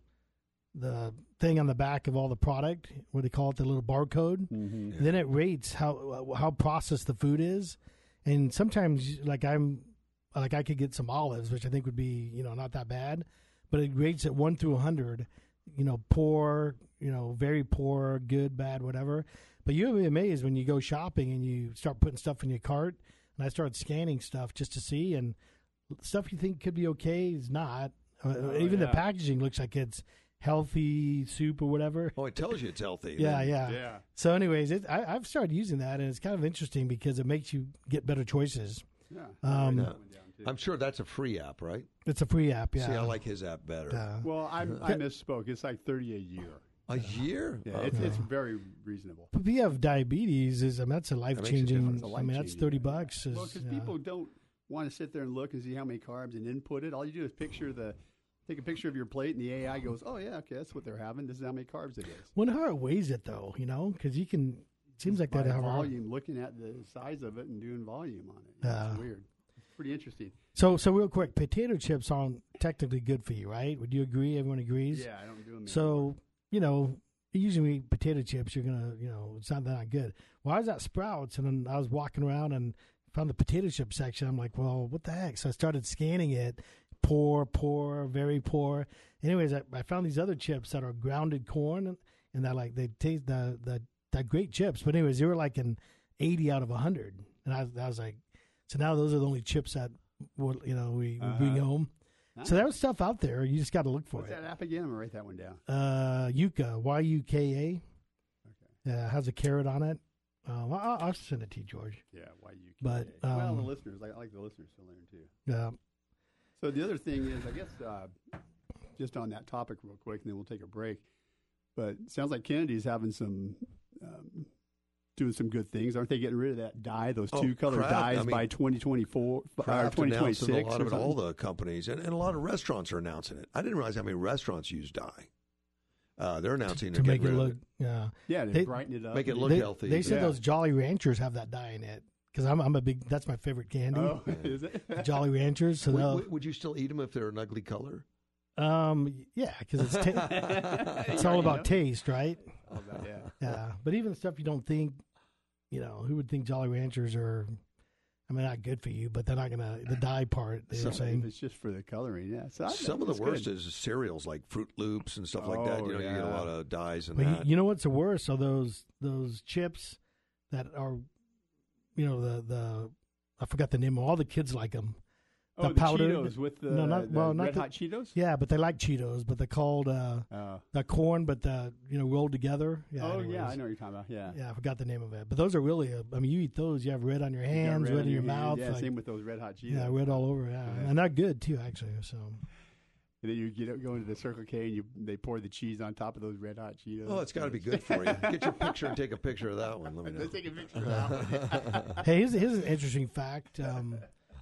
the thing on the back of all the product, what they call it, the little barcode. Mm-hmm. And then it rates how how processed the food is, and sometimes like I'm like I could get some olives, which I think would be you know not that bad, but it rates it one through a hundred, you know, poor, you know, very poor, good, bad, whatever. But you'll be amazed when you go shopping and you start putting stuff in your cart, and I started scanning stuff just to see, and stuff you think could be okay is not. Uh, Oh, even the yeah. packaging looks like it's healthy soup or whatever. Oh, it tells you it's healthy. Yeah, Then- yeah. Yeah. So, anyways, it, I, I've started using that, and it's kind of interesting because it makes you get better choices. Yeah. Um, Yeah. I'm sure that's a free app, right? It's a free app, yeah. See, I like his app better. Yeah. Well, I, I misspoke. It's like thirty a year. A year? Yeah, Oh. it's, it's very reasonable. But if you have diabetes, is I mean, that's a life makes a changing. difference. It's a I mean, that's life-changing, thirty yeah. bucks. Is, Well, because yeah. people don't want to sit there and look and see how many carbs and input it. All you do is picture the, take a picture of your plate, and the A I goes, "Oh yeah, okay, that's what they're having. This is how many carbs it is." Wonder how it weighs it though, you know, because you can. It seems like By that. How volume, looking at the size of it and doing volume on it. Yeah. It's weird. It's pretty interesting. So, so real quick, potato chips aren't technically good for you, right? Would you agree? Everyone agrees. Yeah, I don't do them. So, you know, usually when you eat potato chips, you're gonna, you know, it's not that good. Well, I was at Sprouts, and then I was walking around and found the potato chip section. I'm like, well, what the heck? So I started scanning it. Poor, poor, very poor. Anyways, I, I found these other chips that are grounded corn, and, and that like they taste the the that great chips. But anyways, they were like an eighty out of a hundred, and I, I was like, so now those are the only chips that will, you know we, we bring Uh-huh. home. Nice. So there was stuff out there. You just got to look for What's it. that app again? I'm gonna write that one down. Uh, Yuka, Y U K A. Okay. Uh, has a carrot on it. Um, I'll, I'll send it to you, George. Yeah, why you? But well, the um, listeners, I I like the listeners to learn too. yeah, So the other thing is, I guess, uh, just on that topic real quick, and then we'll take a break. But it sounds like Kennedy's having some, um, doing some good things. Aren't they getting rid of that dye, those Oh, two color Kraft, dyes I mean, by twenty twenty-four or Kraft twenty announcing twenty-six? a lot or of it. All something? the companies and, and a lot of restaurants are announcing it. I didn't realize how many restaurants use dye. Uh, they're announcing to they're make getting it rid of look, yeah, Yeah, to They- brighten it up. Make it look they, healthy. They said Yeah. those Jolly Ranchers have that dye in it because I'm I'm a big. That's my favorite candy. Oh, is it? Jolly Ranchers. So Would, they'll- would- would you still eat them if they're an ugly color? um, yeah, because it's ta- it's all about taste, right? All about- yeah. Yeah, but even stuff you don't think, you know, who would think Jolly Ranchers are? I mean, not good for you, but they're not gonna the dye part. They were Some- saying. if it's just for the coloring, yeah. So I- Some of the that's worst good. is cereals like Fruit Loops and stuff like that. Oh, You know, you get a yeah. lot of dyes and But you, that. you know what's the worst? Are those those chips that are, you know, the the I forgot the name of all the kids like them. Oh, the Cheetos with the, no, not the well, not Red the, Hot Cheetos. Yeah, but they like Cheetos, but they're called uh, Oh. the corn, but the you know rolled together. Yeah, oh anyways. yeah, I know what you're talking about. Yeah. Yeah, I forgot the name of it. But those are really, uh, I mean, you eat those, you have red on your You got hands, red, on in your, hands. mouth. Yeah, like- same with those Red Hot Cheetos. yeah, red all over. Yeah, Yeah. and they're good too, actually. So And then you get go into the Circle K and you they pour the cheese on top of those Red Hot Cheetos. Oh, it's got to be good for you. Get your picture and take a picture of that one. Let me know. Let's take a picture of that one. hey, here's, here's an interesting fact. Um,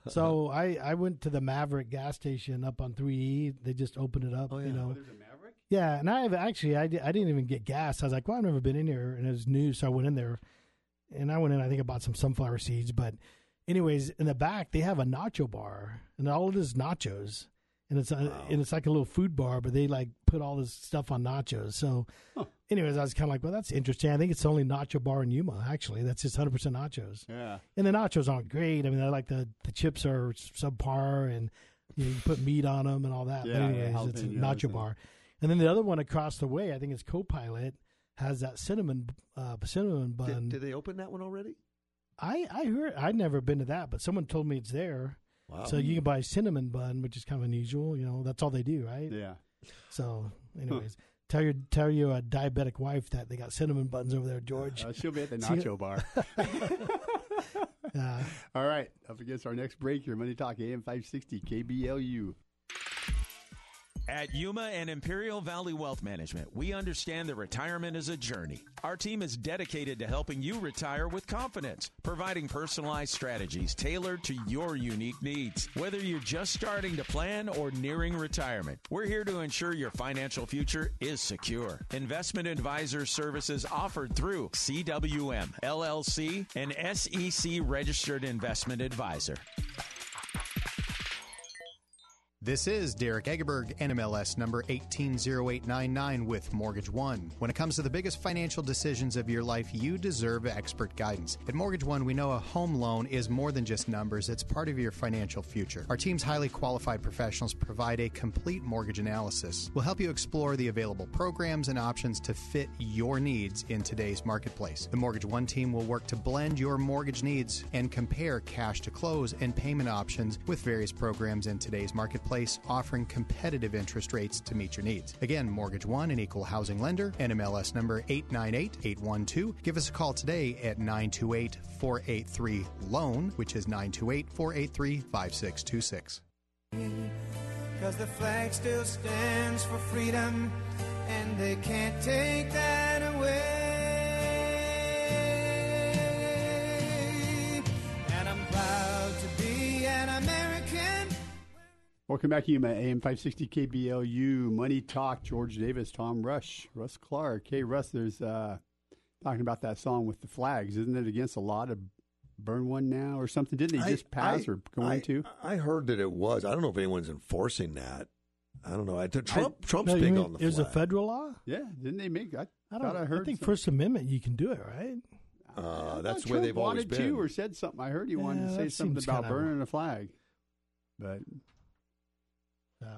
so I, I went to the Maverick gas station up on three E. They just opened it up, Oh, yeah. you know. Oh, there's a Maverick? Yeah, and I have actually I, di- I didn't even get gas. I was like, well, I've never been in here, and it was new, so I went in there, and I went in. I think I bought some sunflower seeds, but anyways, in the back they have a nacho bar, and all it is nachos, and it's a, Wow. and it's like a little food bar, but they like put all this stuff on nachos. So, Huh. anyways, I was kind of like, well, that's interesting. I think it's the only nacho bar in Yuma. Actually, that's just one hundred percent nachos. Yeah. And the nachos aren't great. I mean, I like the the chips are subpar, and you, know, you put meat on them and all that. Yeah, but anyways, yeah, it's a jalapenos nacho and- bar. And then the other one across the way, I think it's Copilot, has that cinnamon uh, cinnamon bun. Did, did they open that one already? I, I heard, I'd never been to that, but someone told me it's there. Wow. So you can buy a cinnamon bun, which is kind of unusual. You know, that's all they do, right? Yeah. So, anyways, huh. tell your tell your uh, diabetic wife that they got cinnamon buns over there, George. Uh, she'll be at the nacho bar. uh, all right. Up against our next break here. Money Talk A M five sixty K B L U. At Yuma and Imperial Valley Wealth Management, we understand that retirement is a journey. Our team is dedicated to helping you retire with confidence, providing personalized strategies tailored to your unique needs. Whether you're just starting to plan or nearing retirement, we're here to ensure your financial future is secure. Investment advisor services offered through C W M, L L C, and S E C registered investment advisor. This is Derek Egerberg, N M L S number eighteen oh eight nine nine with Mortgage One. When it comes to the biggest financial decisions of your life, you deserve expert guidance. At Mortgage One, we know a home loan is more than just numbers. It's part of your financial future. Our team's highly qualified professionals provide a complete mortgage analysis. We'll help you explore the available programs and options to fit your needs in today's marketplace. The Mortgage One team will work to blend your mortgage needs and compare cash to close and payment options with various programs in today's marketplace, offering competitive interest rates to meet your needs. Again, Mortgage One, an equal housing lender, N M L S number eight nine eight eight one two. Give us a call today at nine two eight, four eight three, LOAN, which is nine two eight, four eight three, five six two six. Because the flag still stands for freedom, and they can't take that away. And I'm proud to be an American. Welcome back, Yuma, A M five sixty K B L U, Money Talk, George Davis, Tom Rush, Russ Clark. Hey, Russ, there's uh, talking about that song with the flags. Isn't it against a law to burn one now or something? Didn't they just I, pass I, or going I, to? I heard that it was. I don't know if anyone's enforcing that. I don't know. I, Trump, I, Trump's no, big mean, on the it was flag. a federal law? Yeah, didn't they make? I, I don't. I, heard I think something. First Amendment, you can do it, right? Uh, that's Trump where they've always wanted been. to or said something. I heard he Yeah, wanted to say that something seems about kinda- burning a flag, but. Yeah.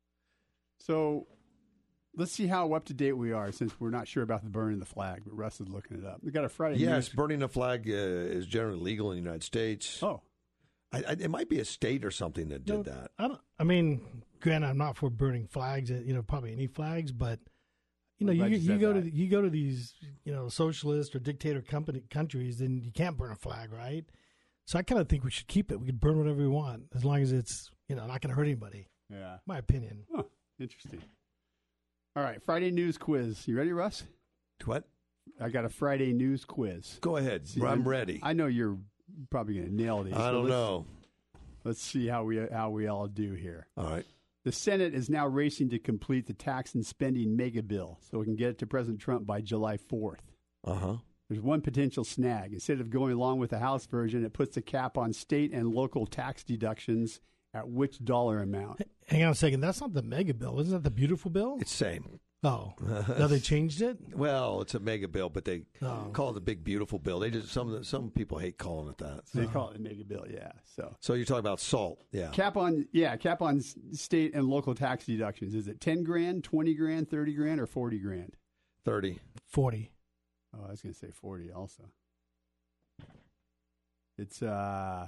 So let's see how up to date we are, since we're not sure about the burning of the flag, but Russ is looking it up. We got a Friday Yes, news. burning a flag uh, is generally legal in the United States. Oh, I, I, it might be a state or something that did No, that. I don't. I mean, granted, I'm not for burning flags. uh, You know, probably any flags, but you know, I'm you glad you you said go that. to you go to these you know socialist or dictator company countries, then you can't burn a flag, right? So I kind of think we should keep it. We could burn whatever we want as long as it's you know not going to hurt anybody. Yeah, my opinion. Huh. Interesting. All right, Friday news quiz. You ready, Russ? What? I got a Friday news quiz. Go ahead. See, I'm ready. I know you're probably going to nail these. I but don't let's- know. Let's see how we how we all do here. All right. The Senate is now racing to complete the tax and spending mega bill so we can get it to President Trump by July fourth. Uh-huh. There's one potential snag. Instead of going along with the House version, it puts a cap on state and local tax deductions at which dollar amount? Hang on a second. That's not the mega bill. Isn't that the beautiful bill? It's same. Oh, now they changed it. Well, it's a mega bill, but they Oh. call it a big beautiful bill. They just some some people hate calling it that. They call it a mega bill, yeah. So So you're talking about salt, yeah. cap on yeah cap on s- state and local tax deductions. Is it ten grand, twenty grand, thirty grand, or forty grand? Thirty. Forty. Oh, I was going to say forty also. It's uh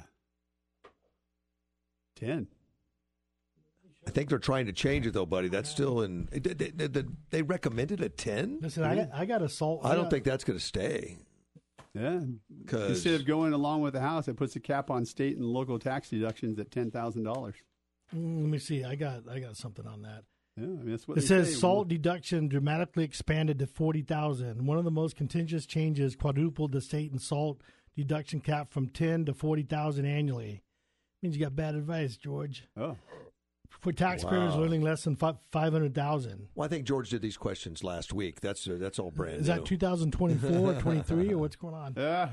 ten. I think they're trying to change it though, buddy. That's still in. They, they, they, they recommended a ten. Listen, I got, I got a salt. I don't got- think that's going to stay. Yeah, 'Cause- instead of going along with the House, it puts a cap on state and local tax deductions at ten thousand dollars. Mm, let me see. I got I got something on that. Yeah, I mean, that's what It they says say. salt deduction dramatically expanded to forty thousand. One of the most contentious changes quadrupled the state and salt deduction cap from ten to forty thousand annually. Means you got bad advice, George. Oh, for taxpayers Wow. earning less than five hundred thousand. Well, I think George did these questions last week. That's uh, that's all brand Is new. that two thousand twenty-four, twenty-three, or what's going on?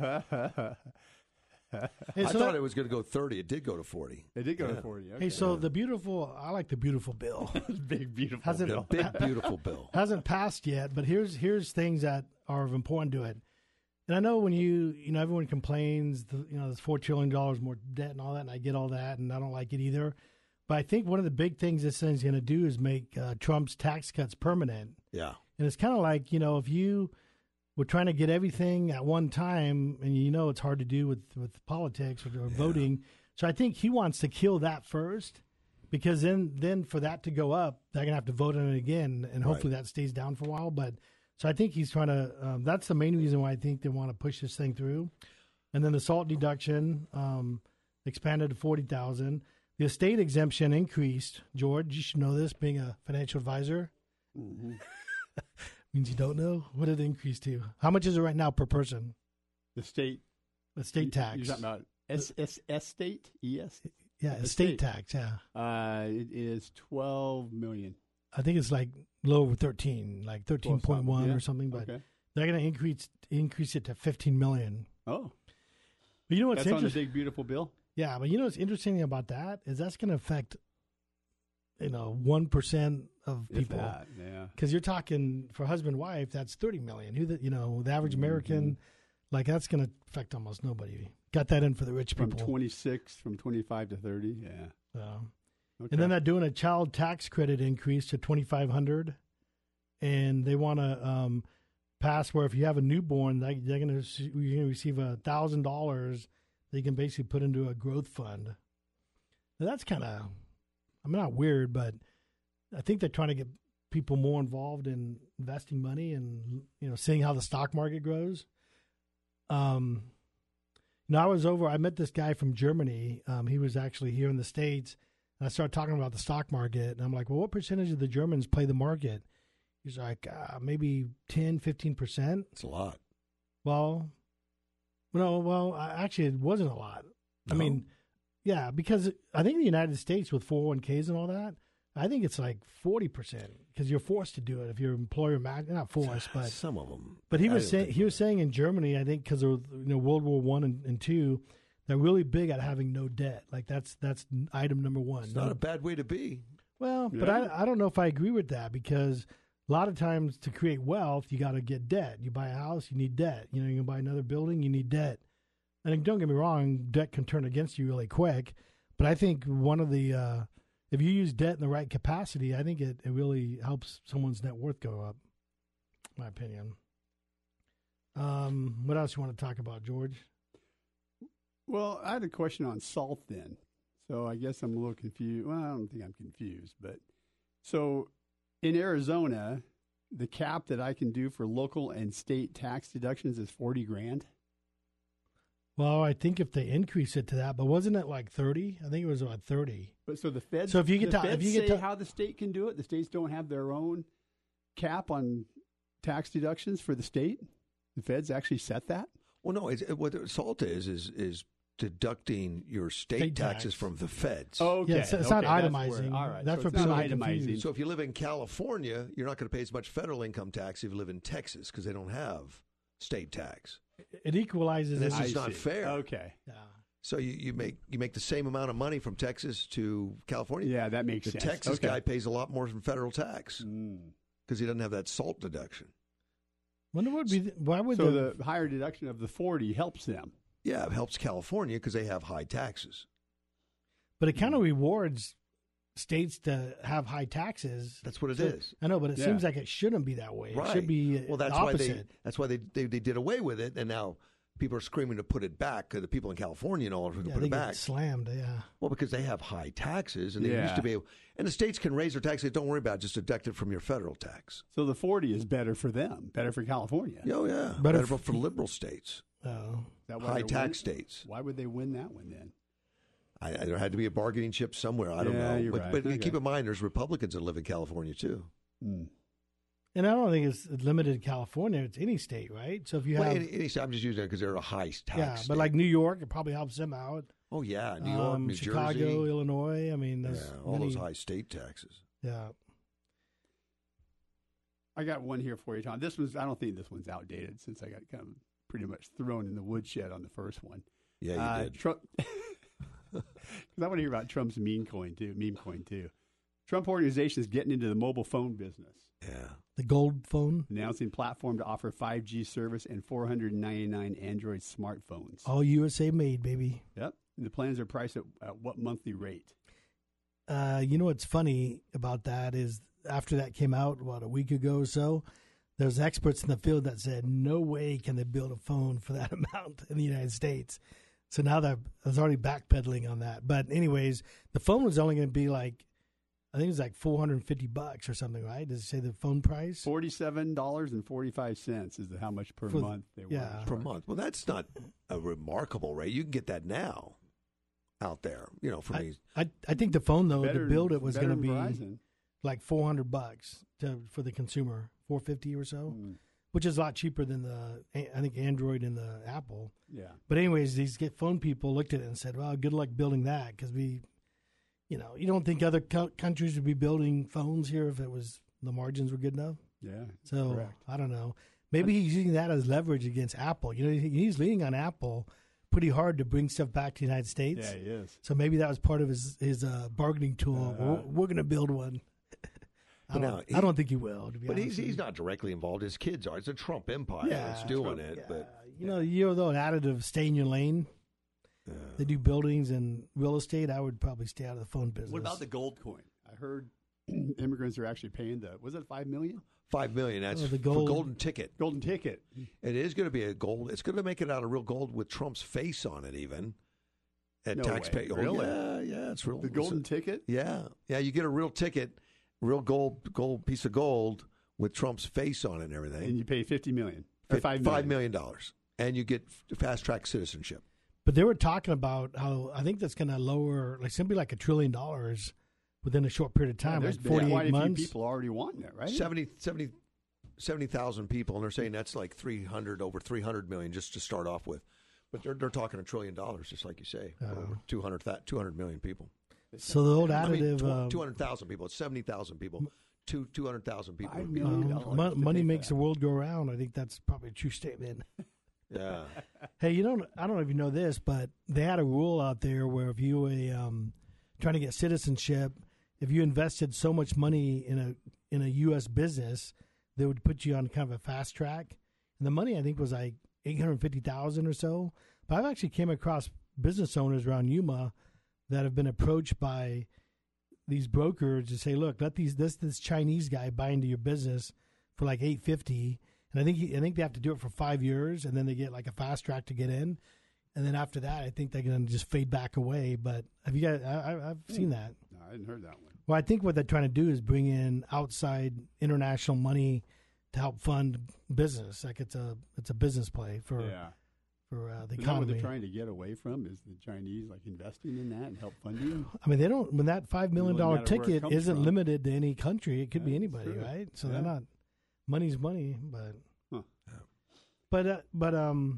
Hey, I so thought that- it was going to go thirty. It did go to forty. It did go Yeah. to forty. Okay. Hey, so the beautiful, I like the beautiful bill. big beautiful Hasn't, The big beautiful bill. hasn't passed yet, but here's here's things that are of important to it. And I know when you you know everyone complains, the, you know, there's four trillion dollars more debt and all that, and I get all that, and I don't like it either. But I think one of the big things this thing's going to do is make uh, Trump's tax cuts permanent. Yeah. And it's kind of like, you know, if you we're trying to get everything at one time, and you know it's hard to do with, with politics or, or yeah. voting. So I think he wants to kill that first, because then, then for that to go up, they're going to have to vote on it again, and hopefully right. that stays down for a while. But so I think he's trying to um, – that's the main reason why I think they want to push this thing through. And then the SALT deduction um, expanded to forty thousand dollars. The estate exemption increased. George, you should know this, being a financial advisor. Mm-hmm. Means you don't know? What did it increase to? How much is it right now per person? The state. The state tax. You're talking about S S estate? E S? Yeah, estate tax, yeah. Uh, it is twelve million. I think it's like a little over thirteen, like thirteen point one yeah. or something, but okay. they're going to increase increase it to fifteen million. Oh. But you know what's That's on the interesting? big, beautiful bill? Yeah, but you know what's interesting about that is that's going to affect, you know, one percent of people. If that, yeah. Because you're talking, for husband and wife, that's thirty million. Who, the, you know, the average American, mm-hmm. like that's going to affect almost nobody. Got that in for the rich from people. From twenty-six, from twenty-five to thirty, yeah. Um, okay. And then they're doing a child tax credit increase to twenty-five hundred dollars. And they want to um, pass where if you have a newborn, they, they're going to you're going to receive one thousand dollars they can basically put into a growth fund. Now that's kind of, I mean, not weird, but I think they're trying to get people more involved in investing money and, you know, seeing how the stock market grows. Um, you know, I was over, I met this guy from Germany. Um, he was actually here in the States, and I started talking about the stock market, and I'm like, well, what percentage of the Germans play the market? He's like, uh, maybe ten, fifteen percent. It's a lot. Well, no, well, actually, it wasn't a lot. No. I mean, yeah, because I think in the United States with four oh one k's and all that, I think it's like forty percent because you're forced to do it if your employer mag not forced, but some of them. But he was saying he was saying in Germany, I think because of you know World War One and, and two, they're really big at having no debt. Like that's that's item number one. It's not no, a bad way to be. Well, yeah. but I I don't know if I agree with that because a lot of times to create wealth, you got to get debt. You buy a house, you need debt. You know, you can buy another building, you need debt. And don't get me wrong, debt can turn against you really quick. But I think one of the, uh, if you use debt in the right capacity, I think it, it really helps someone's net worth go up, in my opinion. Um, what else you want to talk about, George? Well, I had a question on SALT then. So I guess I'm a little confused. Well, I don't think I'm confused. But so in Arizona, the cap that I can do for local and state tax deductions is forty grand. Well, I think if they increase it to that, but wasn't it like thirty? I think it was about thirty. But so the feds, so if you get the to, feds if you get say to, how the state can do it, the states don't have their own cap on tax deductions for the state. The feds actually set that. Well, no. It's, what SALT is is is deducting your state, state taxes tax. from the feds. Oh, okay. Yeah, it's, it's okay, not itemizing. Where, all right. That's so what people are itemizing. So if you live in California, you're not going to pay as much federal income tax if you live in Texas because they don't have state tax. It equalizes. And this it. is not fair. Okay. Yeah. So you, you make you make the same amount of money from Texas to California. Yeah, that makes the sense. The Texas okay. guy pays a lot more from federal tax because mm. he doesn't have that SALT deduction. Wonder what would be the, why would so the, the higher deduction of the forty helps them? Yeah, it helps California because they have high taxes. But it kind of rewards states to have high taxes. That's what it so, is. I know, but it yeah. seems like it shouldn't be that way. Right. It should be well. That's the why opposite. they. That's why they, they they did away with it, and now people are screaming to put it back. Because the people in California and all are going to yeah, put they it get back. Slammed, yeah. Well, because they have high taxes, and they yeah. used to be able. And the states can raise their taxes. Don't worry about it. Just deduct it from your federal tax. So the forty is better for them, better for California. Oh yeah, better, better for, for liberal states. Oh, high tax states. Why would they win that one then? I, I, there had to be a bargaining chip somewhere. I don't yeah, know. You're but right. but okay. keep in mind, there's Republicans that live in California too. Mm. And I don't think it's limited to California. It's any state, right? So if you well, have any, any state, I'm just using it because they're a high tax. Yeah, state. but like New York, it probably helps them out. Oh yeah, New York, um, New Chicago, Jersey, Illinois. I mean, there's yeah, all many, those high state taxes. Yeah. I got one here for you, Tom. This was I don't think this one's outdated since I got kind of pretty much thrown in the woodshed on the first one. Yeah, you uh, did. Trump, because I want to hear about Trump's meme coin too. Meme coin too. Trump organization is getting into the mobile phone business. Yeah. The gold phone? Announcing platform to offer five G service and four hundred ninety-nine Android smartphones. All U S A made, baby. Yep. And the plans are priced at, at what monthly rate? Uh, you know what's funny about that is after that came out, what, a week ago or so, there's experts in the field that said no way can they build a phone for that amount in the United States. So now they're there's already backpedaling on that. But anyways, the phone was only going to be like, I think it was like four hundred fifty bucks or something, right? Does it say the phone price? forty-seven dollars and forty-five cents is how much per For, month they yeah. want. Per month. Well, that's not a remarkable rate. You can get that now out there, you know, for I, me. I, I think the phone, though, Better to build it was going to than be Verizon. like four hundred bucks to, for the consumer, four fifty or so, Mm. which is a lot cheaper than the, I think, Android and the Apple. Yeah. But anyways, these get phone people looked at it and said, well, good luck building that because we, you know, you don't think other co- countries would be building phones here if it was, the margins were good enough? Yeah. So, correct. I don't know. Maybe he's using that as leverage against Apple. You know, he- he's leaning on Apple pretty hard to bring stuff back to the United States. Yeah, he is. So maybe that was part of his, his uh, bargaining tool. Uh, we're we're going to build one. I, But don't, now I don't think he will, to be But honest he's with he's you. not directly involved. His kids are. It's a Trump empire Yeah, that's doing Trump, it. yeah. But You know, you're though an additive, stay in your lane. Yeah. They do buildings and real estate. I would probably stay out of the phone business. What about the gold coin? I heard immigrants are actually paying the, was it five million? Five million. That's Oh, the for gold- golden ticket. Golden ticket. It is going to be a gold. It's going to make it out of real gold with Trump's face on it, even. At No taxpayer. way. Oh, Really? yeah, yeah, it's real. The golden ticket? Yeah, yeah. You get a real ticket, real gold, gold piece of gold with Trump's face on it and everything. And you pay fifty million or Fif- five million. Five million dollars, and you get fast track citizenship. But they were talking about how I think that's going to lower, like, simply like a trillion dollars within a short period of Yeah, time, there's like been quite forty-eight a months. few people already wanting it, right? seventy, seventy, seventy thousand people, and they're saying that's like three hundred, over three hundred million just to start off with. But they're, they're talking a trillion dollars, just like you say, Oh. over two hundred, two hundred million people. So the old I mean, additive, um, two hundred thousand people. It's seventy thousand people. Two two hundred thousand people. Five would be million on um, it. mon- money makes the world go round. I think that's probably a true statement. Yeah. Hey, you don't. I don't know if you know this, but they had a rule out there where if you were um, trying to get citizenship, if you invested so much money in a in a U S business, they would put you on kind of a fast track. And the money I think was like eight hundred fifty thousand or so. But I've actually came across business owners around Yuma that have been approached by these brokers to say, "Look, let these this this Chinese guy buy into your business for like eight fifty." And I think he, I think they have to do it for five years, and then they get like a fast track to get in, and then after that, I think they're going to just fade back away. But have you guys? I, I- I've seen that. No, I hadn't heard that one. Well, I think what they're trying to do is bring in outside international money to help fund business. Like it's a it's a business play for Yeah. for uh, the Is that what economy. they're trying to get away from? Is the Chinese like investing in that and help funding? I mean, they don't. When that five million Really dollar matter where it ticket comes isn't from. limited to any country, it could be Yeah, anybody, that's true. right? So Yeah. they're not. Money's money, but. Huh. But uh, but um,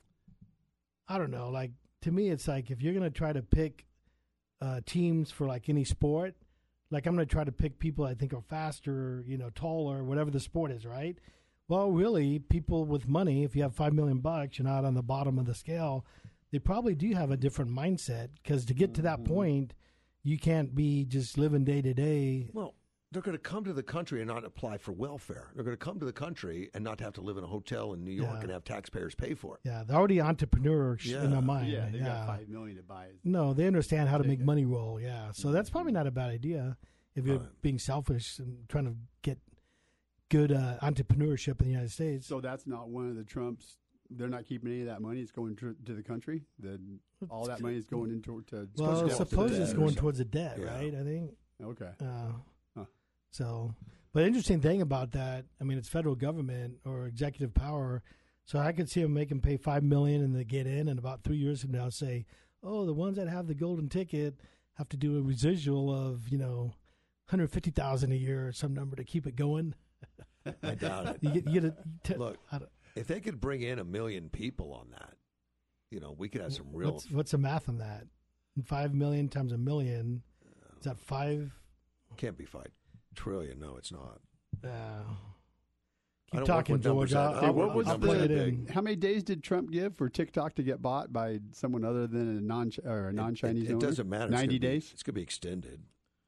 I don't know. Like to me, it's like if you're gonna try to pick uh, teams for like any sport, like I'm gonna try to pick people I think are faster, you know, taller, whatever the sport is, right? Well, really, people with money, if you have five million bucks, you're not on the bottom of the scale. They probably do have a different mindset because to get to that point, you can't be just living day to day. Well, they're going to come to the country and not apply for welfare. They're going to come to the country and not have to live in a hotel in New York Yeah. and have taxpayers pay for it. Yeah, they're already entrepreneurs Yeah. in their mind. Yeah, they yeah. got five million to buy it. No, they understand how to make Take it. money roll. Yeah, so that's probably not a bad idea if you're Right. being selfish and trying to get good uh, entrepreneurship in the United States. So that's not one of the Trumps. They're not keeping any of that money. It's going to, to the country. The all that money is going into to. well, to go suppose to it's debt going or towards the debt, Yeah. right? I think. Okay. Uh, Huh. So, but interesting thing about that, I mean, it's federal government or executive power. So I could see them make them pay five million and they get in, and about three years from now say, "Oh, the ones that have the golden ticket have to do a residual of you know, one hundred fifty thousand a year or some number to keep it going." I doubt it. You get, you get a, t- Look, I don't- if they could bring in a million people on that, you know, we could have some real. what's, what's the math on that? Five million times a million, is that five? Can't be five trillion. No, it's not. Uh, I keep don't work talking, with numbers George. that- I'll, Hey, I'll, what was I'll the- play it in. How many days did Trump give for TikTok to get bought by someone other than a non or a non Chinese It, it owner? doesn't matter. It's Ninety gonna be- days. It's going to be extended.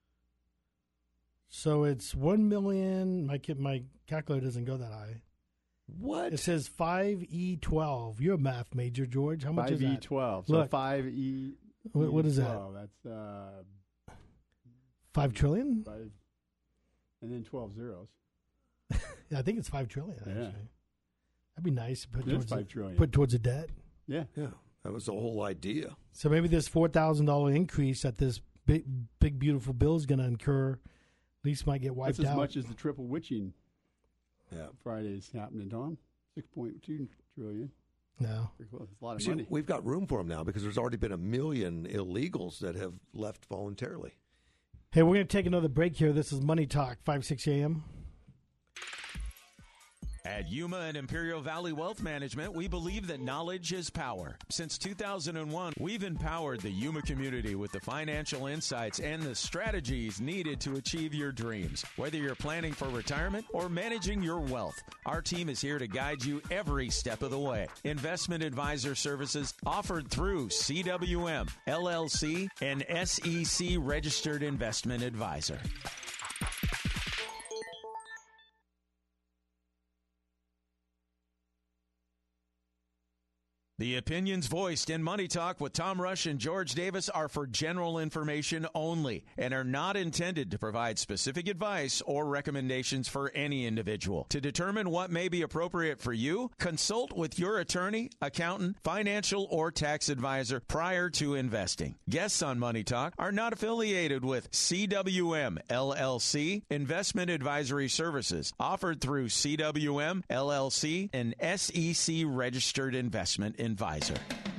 So it's one million. My kid, my calculator doesn't go that high. What? It says five E twelve. You're a math major, George. How much Five is E that? twelve. So Look. five E. What- what is that? twelve. That's uh, Five trillion? five, and then twelve zeros. Yeah, I think it's five trillion. Actually, Yeah. that'd be nice. To put It is towards five the, trillion. Put towards the debt. Yeah, yeah, that was the whole idea. So maybe this four thousand dollar increase that this big, big beautiful bill is going to incur, at least might get wiped That's as out. much as the triple witching. Yeah, Friday's happening, Tom. Six point two trillion. No, it's a lot of See, money. we've got room for them now because there's already been a million illegals that have left voluntarily. Hey, we're going to take another break here. This is Money Talk, five, six a.m. At Yuma and Imperial Valley Wealth Management, we believe that knowledge is power. Since two thousand one, we've empowered the Yuma community with the financial insights and the strategies needed to achieve your dreams. Whether you're planning for retirement or managing your wealth, our team is here to guide you every step of the way. Investment advisor services offered through C W M, L L C, and S E C registered investment advisor. The opinions voiced in Money Talk with Tom Rush and George Davis are for general information only and are not intended to provide specific advice or recommendations for any individual. To determine what may be appropriate for you, consult with your attorney, accountant, financial, or tax advisor prior to investing. Guests on Money Talk are not affiliated with C W M, L L C, Investment Advisory Services, offered through C W M, L L C, and S E C registered investment advisor.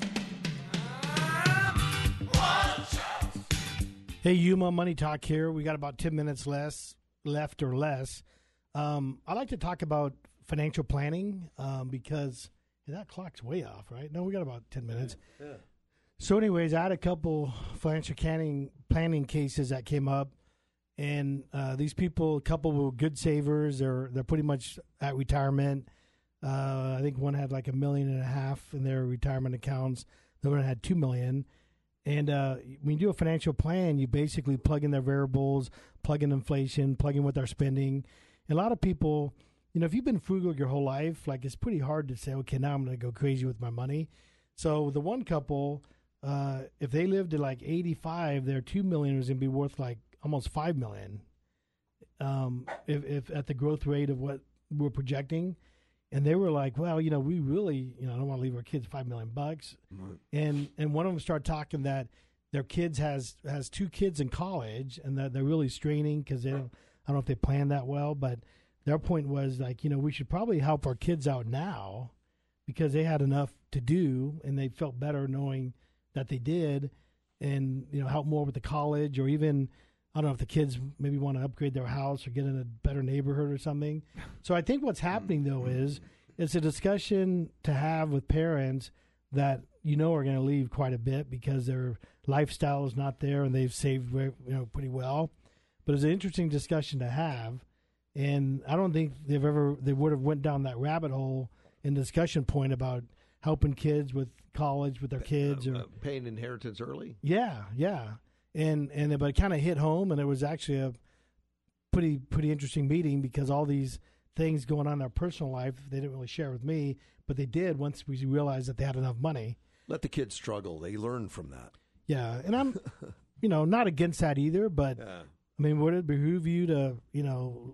Hey, Yuma, Money Talk here. We got about ten minutes less left or less. Um, I like to talk about financial planning um, because hey, that clock's way off, right? No, we got about ten minutes. Yeah. Yeah. So anyways, I had a couple financial planning, planning cases that came up, and uh, these people, a couple were good savers. They're, they're pretty much at retirement. Uh, I think one had like a million and a half in their retirement accounts. The other one had two million. And uh, when you do a financial plan, you basically plug in their variables, plug in inflation, plug in what they're spending. And a lot of people, you know, if you've been frugal your whole life, like it's pretty hard to say, okay, now I'm going to go crazy with my money. So the one couple, uh, if they lived to like eighty-five, their two million was going to be worth like almost five million. Um, if, if at the growth rate of what we're projecting. And they were like, well, you know, we really, you know, I don't want to leave our kids five million bucks. Right. And and one of them started talking that their kids has has two kids in college and that they're really straining because they don't, I don't know if they planned that well, but their point was like, you know, we should probably help our kids out now because they had enough to do and they felt better knowing that they did and, you know, help more with the college or even, I don't know if the kids maybe want to upgrade their house or get in a better neighborhood or something. So I think what's happening, though, is it's a discussion to have with parents that you know are going to leave quite a bit because their lifestyle is not there and they've saved, you know, pretty well. But it's an interesting discussion to have, and I don't think they've ever they would have went down that rabbit hole in discussion point about helping kids with college with their kids uh, or uh, paying inheritance early. Yeah, yeah. And and but it kind of hit home, and it was actually a pretty pretty interesting meeting because all these things going on in their personal life they didn't really share with me, but they did once we realized that they had enough money. Let the kids struggle; they learn from that. Yeah, and I'm, you know, not against that either, but Yeah. I mean, would it behoove you to, you know,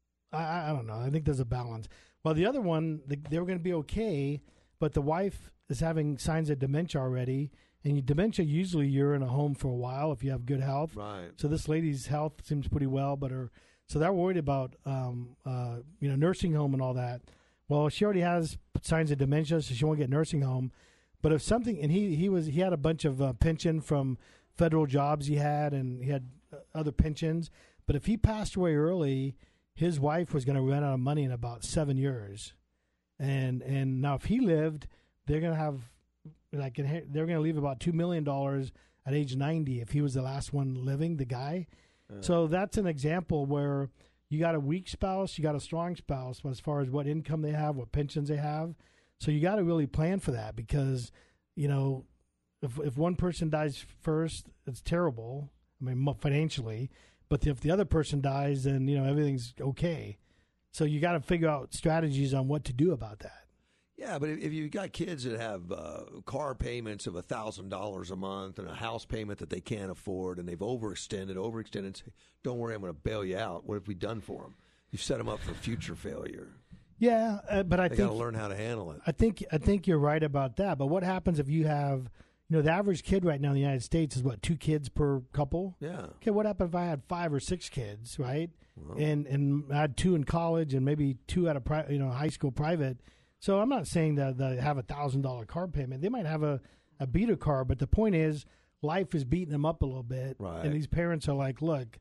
I I don't know. I think there's a balance. Well, the other one, the, they were going to be okay, but the wife is having signs of dementia already. And you, dementia, usually you're in a home for a while if you have good health. Right. So this lady's health seems pretty well, but her, so they're worried about, um, uh, you know, nursing home and all that. Well, she already has signs of dementia, so she won't get nursing home. But if something, and he, he was, he had a bunch of uh, pension from federal jobs he had, and he had uh, other pensions. But if he passed away early, his wife was going to run out of money in about seven years. And, and now if he lived, they're going to have, like they're going to leave about two million dollars at age ninety if he was the last one living, the guy. Uh. So that's an example where you got a weak spouse, you got a strong spouse as far as what income they have, what pensions they have. So you got to really plan for that because, you know, if if one person dies first, it's terrible. I mean, financially. But if the other person dies, then, you know, everything's okay. So you got to figure out strategies on what to do about that. Yeah, but if, if you've got kids that have uh, car payments of one thousand dollars a month and a house payment that they can't afford and they've overextended, overextended, say, don't worry, I'm going to bail you out. What have we done for them? You set them up for future failure. Yeah, uh, but I they think got to learn how to handle it. I think I think you're right about that. But what happens if you have, you know, the average kid right now in the United States is what, two kids per couple? Yeah. Okay, what happens if I had five or six kids, right? Well, and and I had two in college and maybe two at a pri- you know high school private. So I'm not saying that they have a thousand dollar car payment. They might have a, a beater car, but the point is, life is beating them up a little bit, right. and these parents are like, look.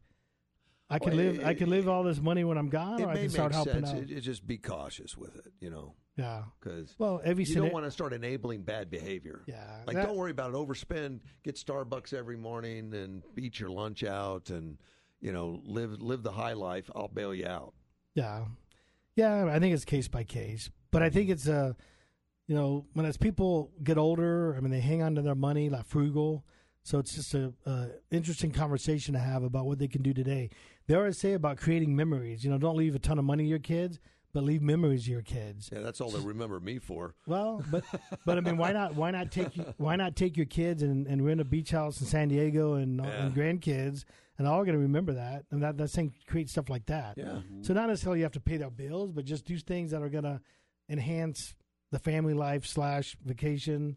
I can well, live. It, I can live all this money when I'm gone, it or I may can start make helping sense. out. It, it just be cautious with it, you know. Yeah, because well, every you Senate, don't want to start enabling bad behavior. Yeah, like that, don't worry about it. Overspend. Get Starbucks every morning and eat your lunch out, and you know live live the high life. I'll bail you out. Yeah, yeah. I think it's case by case, but I think it's a, uh, you know, when as people get older, I mean, they hang on to their money, like frugal. So it's just a, a interesting conversation to have about what they can do today. They always say about creating memories. You know, don't leave a ton of money to your kids, but leave memories to your kids. Yeah, that's all they remember me for. Well, but but I mean, why not? Why not take why not take your kids and, and rent a beach house in San Diego and, yeah. and grandkids, and all going to remember that, and that that's saying create stuff like that. Yeah. Mm-hmm. So not necessarily you have to pay their bills, but just do things that are going to enhance the family life slash vacation.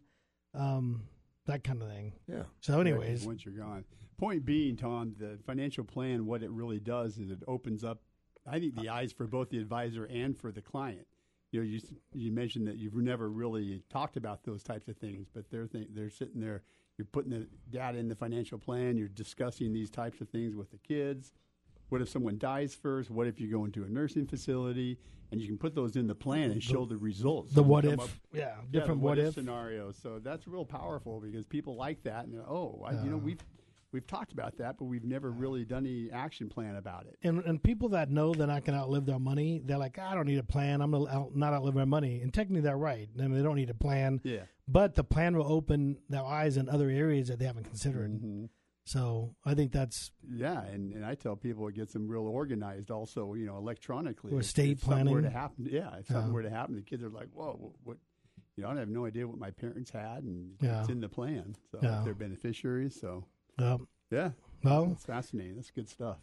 Um, That kind of thing. Yeah. So, anyways, yeah, once you're gone. Point being, Tom, the financial plan, what it really does is it opens up, I think, the eyes for both the advisor and for the client. You know, you you mentioned that you've never really talked about those types of things, but they're th- they're sitting there. You're putting the data in the financial plan. You're discussing these types of things with the kids. What if someone dies first? What if you go into a nursing facility? And you can put those in the plan and show the results. The what if, up, yeah, yeah, different what, what if, if scenarios. So that's real powerful because people like that. And oh, I, you know, Uh. we've we've talked about that, but we've never really done any action plan about it. And and people that know they're not going to outlive their money, they're like, I don't need a plan. I'm going to out, not outlive my money. And technically, they're right. I mean, they don't need a plan. Yeah. But the plan will open their eyes in other areas that they haven't considered. Mm-hmm. So I think that's yeah, and, and I tell people it gets them real organized. Also, you know, electronically. Or If- estate if something planning. Were to happen, yeah, if something Yeah. were to happen, the kids are like, "Whoa, what?" what you know, I have no idea what my parents had, and Yeah. it's in the plan. So Yeah. they're beneficiaries. So Yep. yeah, Well, it's fascinating. That's good stuff.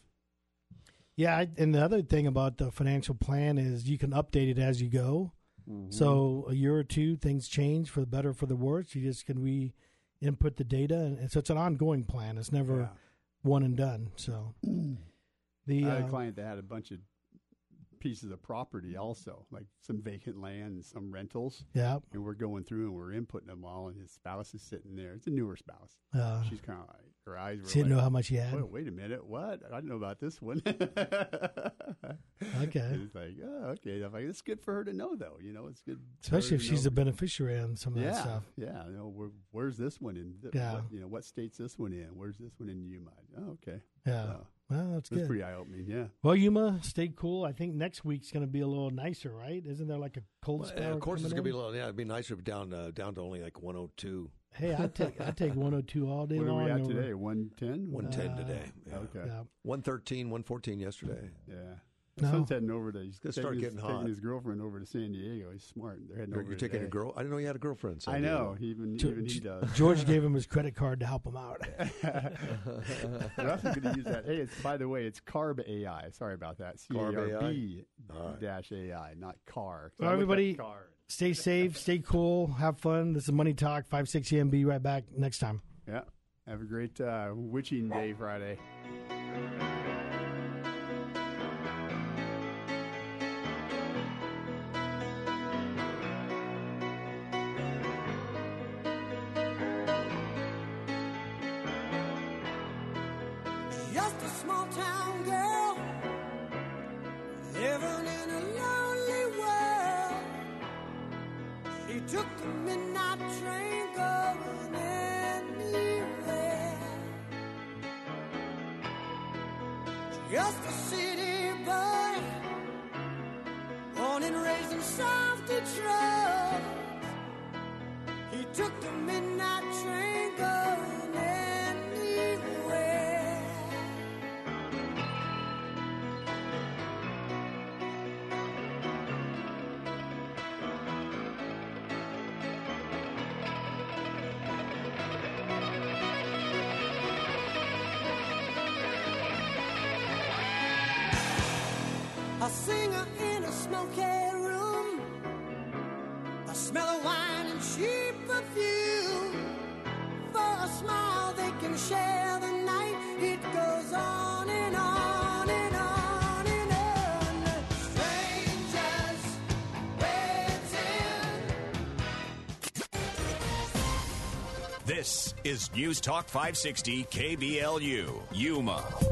yeah. I, and the other thing about the financial plan is you can update it as you go. Mm-hmm. So a year or two, things change for the better, or for the worse. You just can re input the data, and, and so it's an ongoing plan. It's never Yeah. one and done. So the I had uh, a client that had a bunch of pieces of property also, like some vacant land and some rentals. Yeah. And we're going through and we're inputting them all, and his spouse is sitting there. It's a newer spouse. Uh, She's kind of like, her eyes were she didn't like, know how much he had. Wait, wait a minute, what? I didn't know about this one. Okay. It's like, oh, okay. I'm like, it's good for her to know, though. You know, it's good. for Especially her if to she's know. a beneficiary on some of yeah, that stuff. Yeah, you know, where, where's this one in? Th- Yeah. What, you know, what state's this one in? Where's this one in Yuma? Oh, okay. Yeah. So, Well, that's that's good. pretty eye-opening, yeah. Well, Yuma, stay cool. I think next week's going to be a little nicer, right? Isn't there like a cold Well, spell? yeah, of course, it's coming gonna be in? a little. Yeah, it'd be nicer if down uh, down to only like one oh two. Hey, I take I take one oh two all day What are long. we at over- today? one ten? one ten Uh, today. Yeah. Okay. Yeah. one thirteen, one fourteen yesterday. Yeah. No. My son's heading over to. He's gonna taking start his, getting taking hot. his girlfriend over to San Diego. He's smart. They're heading You're, over you're taking a today. girl. I didn't know you had a girlfriend. San I know. Diego. Even Ge- even he does. George gave him his credit card to help him out. We're also going to use that. Hey, it's by the way, it's Carb A I. Sorry about that. C A R B All right. dash A I, not car. Well, everybody, stay safe, stay cool, have fun. This is Money Talk, five sixty M. Be right back next time. Yeah. Have a great uh, witching day Friday. Just a small town girl living in a lonely world. She took the midnight train going anywhere. Just a city boy, born and raised in South Detroit. He took the midnight train going anywhere. I singer in a smoky room, a smell of wine and cheap perfume. For a smile they can share the night. It goes on and on and on and on. Strangers waiting. This is News Talk five sixty K B L U, Yuma.